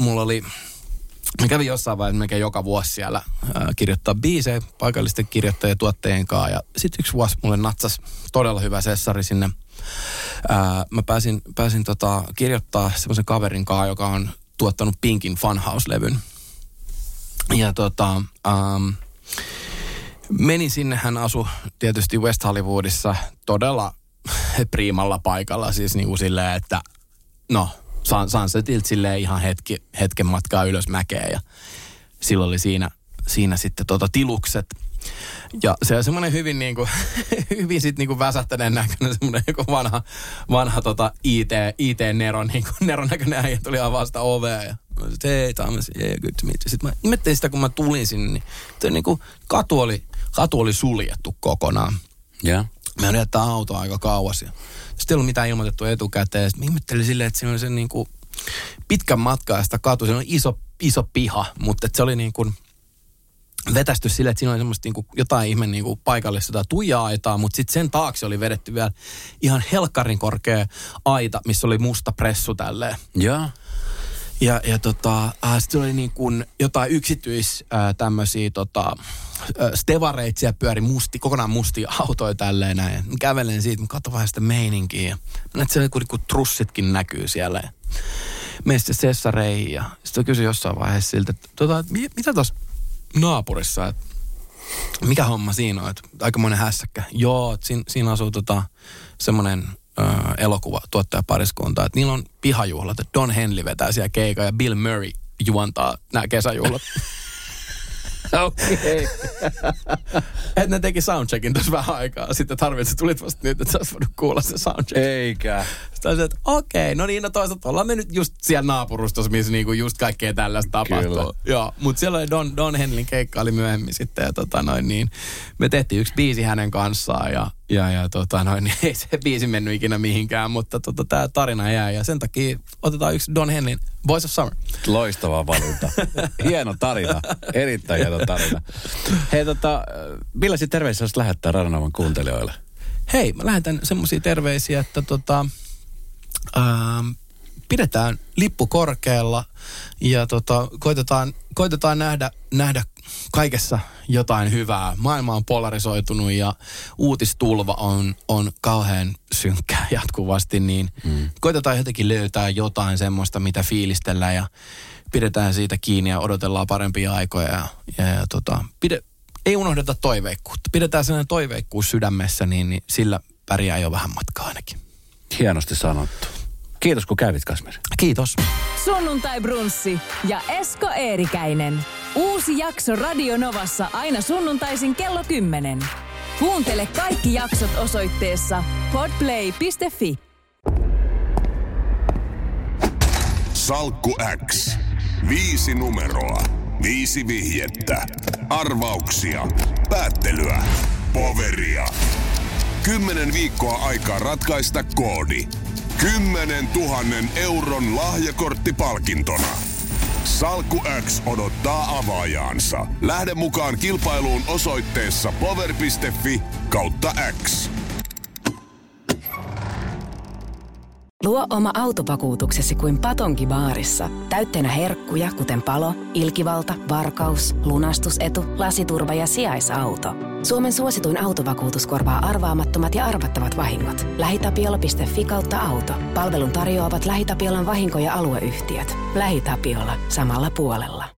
[SPEAKER 5] mä kävin jossain vaiheessa melkein joka vuosi siellä kirjoittaa biisejä paikallisten kirjoittajien ja tuottajien kanssa. Ja sitten yksi vuosi mulle natsasi todella hyvä sessari sinne. Mä pääsin kirjoittaa semmoisen kaverin kanssa, joka on tuottanut Pinkin Funhouse-levyn. Ja menin sinne, hän asui tietysti West Hollywoodissa todella priimalla paikalla, siis niin kuin silleen, että Sunsetilta silleen ihan hetken matkaa ylös mäkeä ja silloin oli siinä sitten tilukset Ja se on semmoinen hyvin niinku, hyvin sit niinku väsähtäneen näköinen semmoinen joku vanha IT-neron näköinen äijä tuli avaa sitä ovea ja hei Thomas, yeah, good to meet you. Sitten mä ihmettelin sitä, kun mä tulin sinne, niin niinku katu oli suljettu kokonaan.
[SPEAKER 4] Yeah.
[SPEAKER 5] Mä olin jättää autoa aika kauas ja sitten ei ollut mitään ilmoitettu etukäteen. Sitten mä ihmettelin silleen, että siinä oli se niinku pitkän matkaa ja sitä katu, siinä oli iso piha, mutta se oli niinku vetästy silleen, että siinä oli semmoista niinku jotain ihme niinku paikallista tuija-aitaa, mutta sitten sen taakse oli vedetty vielä ihan helkkarin korkea aita, missä oli musta pressu tälleen.
[SPEAKER 4] Joo.
[SPEAKER 5] Ja sitten oli niin kuin jotain tämmöisiä stevareitsia pyöri kokonaan mustia autoja tälleen näin. Mä kävelen siitä, mä katson vähän sitä meininkiä. Ja näet siellä kun trussitkin näkyy siellä. Menin sitten sessareihin ja sitten kysyin jossain vaiheessa siltä, että mitä tuossa naapurissa, että mikä homma siinä on, että aikamoinen hässäkkä. Joo, että siinä asuu semmoinen elokuvatuottajapariskunta, että niillä on pihajuhlat, että Don Henley vetää siellä keikan ja Bill Murray juontaa nämä kesäjuhlat.
[SPEAKER 4] Okei.
[SPEAKER 5] Että ne teki soundcheckin tuossa vähän aikaa. Sitten tarvitsi, että tulit vasta nyt, että sä olisi voinut kuulla se soundcheck.
[SPEAKER 4] Eikä.
[SPEAKER 5] Sitten olisin, että okei, no niin, no toisaalta ollaan me nyt just siellä naapurustossa, missä niinku just kaikkea tällaista tapahtuu. Joo, mutta siellä oli Don Henleyn keikka oli myöhemmin sitten ja niin me tehtiin yksi biisi hänen kanssaan ja niin ei se biisi mennyt ikinä mihinkään, mutta tämä tarina jää ja sen takia otetaan yksi Don Henleyn Boys of Summer.
[SPEAKER 4] Loistava valinta. Hieno tarina. Erittäin hieno tarina. Hei millaisia terveisiä olisit lähettää Radionovan kuuntelijoille?
[SPEAKER 5] Hei, mä lähetän semmoisia terveisiä, että pidetään lippu korkealla ja koitetaan nähdä kaikessa jotain hyvää. Maailma on polarisoitunut ja uutistulva on kauhean synkkää jatkuvasti, niin koitetaan jotenkin löytää jotain semmoista, mitä fiilistellään ja pidetään siitä kiinni ja odotellaan parempia aikoja ei unohdeta toiveikkuutta. Pidetään sellainen toiveikkuus sydämessä, niin sillä pärjää jo vähän matkaa ainakin.
[SPEAKER 4] Hienosti sanottu. Kiitos kun kävit, Kasmeri.
[SPEAKER 5] Kiitos.
[SPEAKER 3] Sunnuntai Brunssi ja Esko Eerikäinen. Uusi jakso Radio Novassa aina sunnuntaisin kello 10. Kuuntele kaikki jaksot osoitteessa podplay.fi.
[SPEAKER 9] Salkku X. 5 numeroa. 5 vihjettä. Arvauksia. Päättelyä. Poveria. 10 viikkoa aikaa ratkaista koodi. 10 000 euron lahjakorttipalkintona. Salkku X odottaa avaajaansa. Lähde mukaan kilpailuun osoitteessa power.fi/X.
[SPEAKER 10] Luo oma autovakuutuksesi kuin Patonki-baarissa. Täytteenä herkkuja, kuten palo, ilkivalta, varkaus, lunastusetu, lasiturva ja sijaisauto. Suomen suosituin autovakuutus korvaa arvaamattomat ja arvattavat vahingot. LähiTapiola.fi/auto. Palvelun tarjoavat LähiTapiolan vahinko- ja alueyhtiöt. LähiTapiola. Samalla puolella.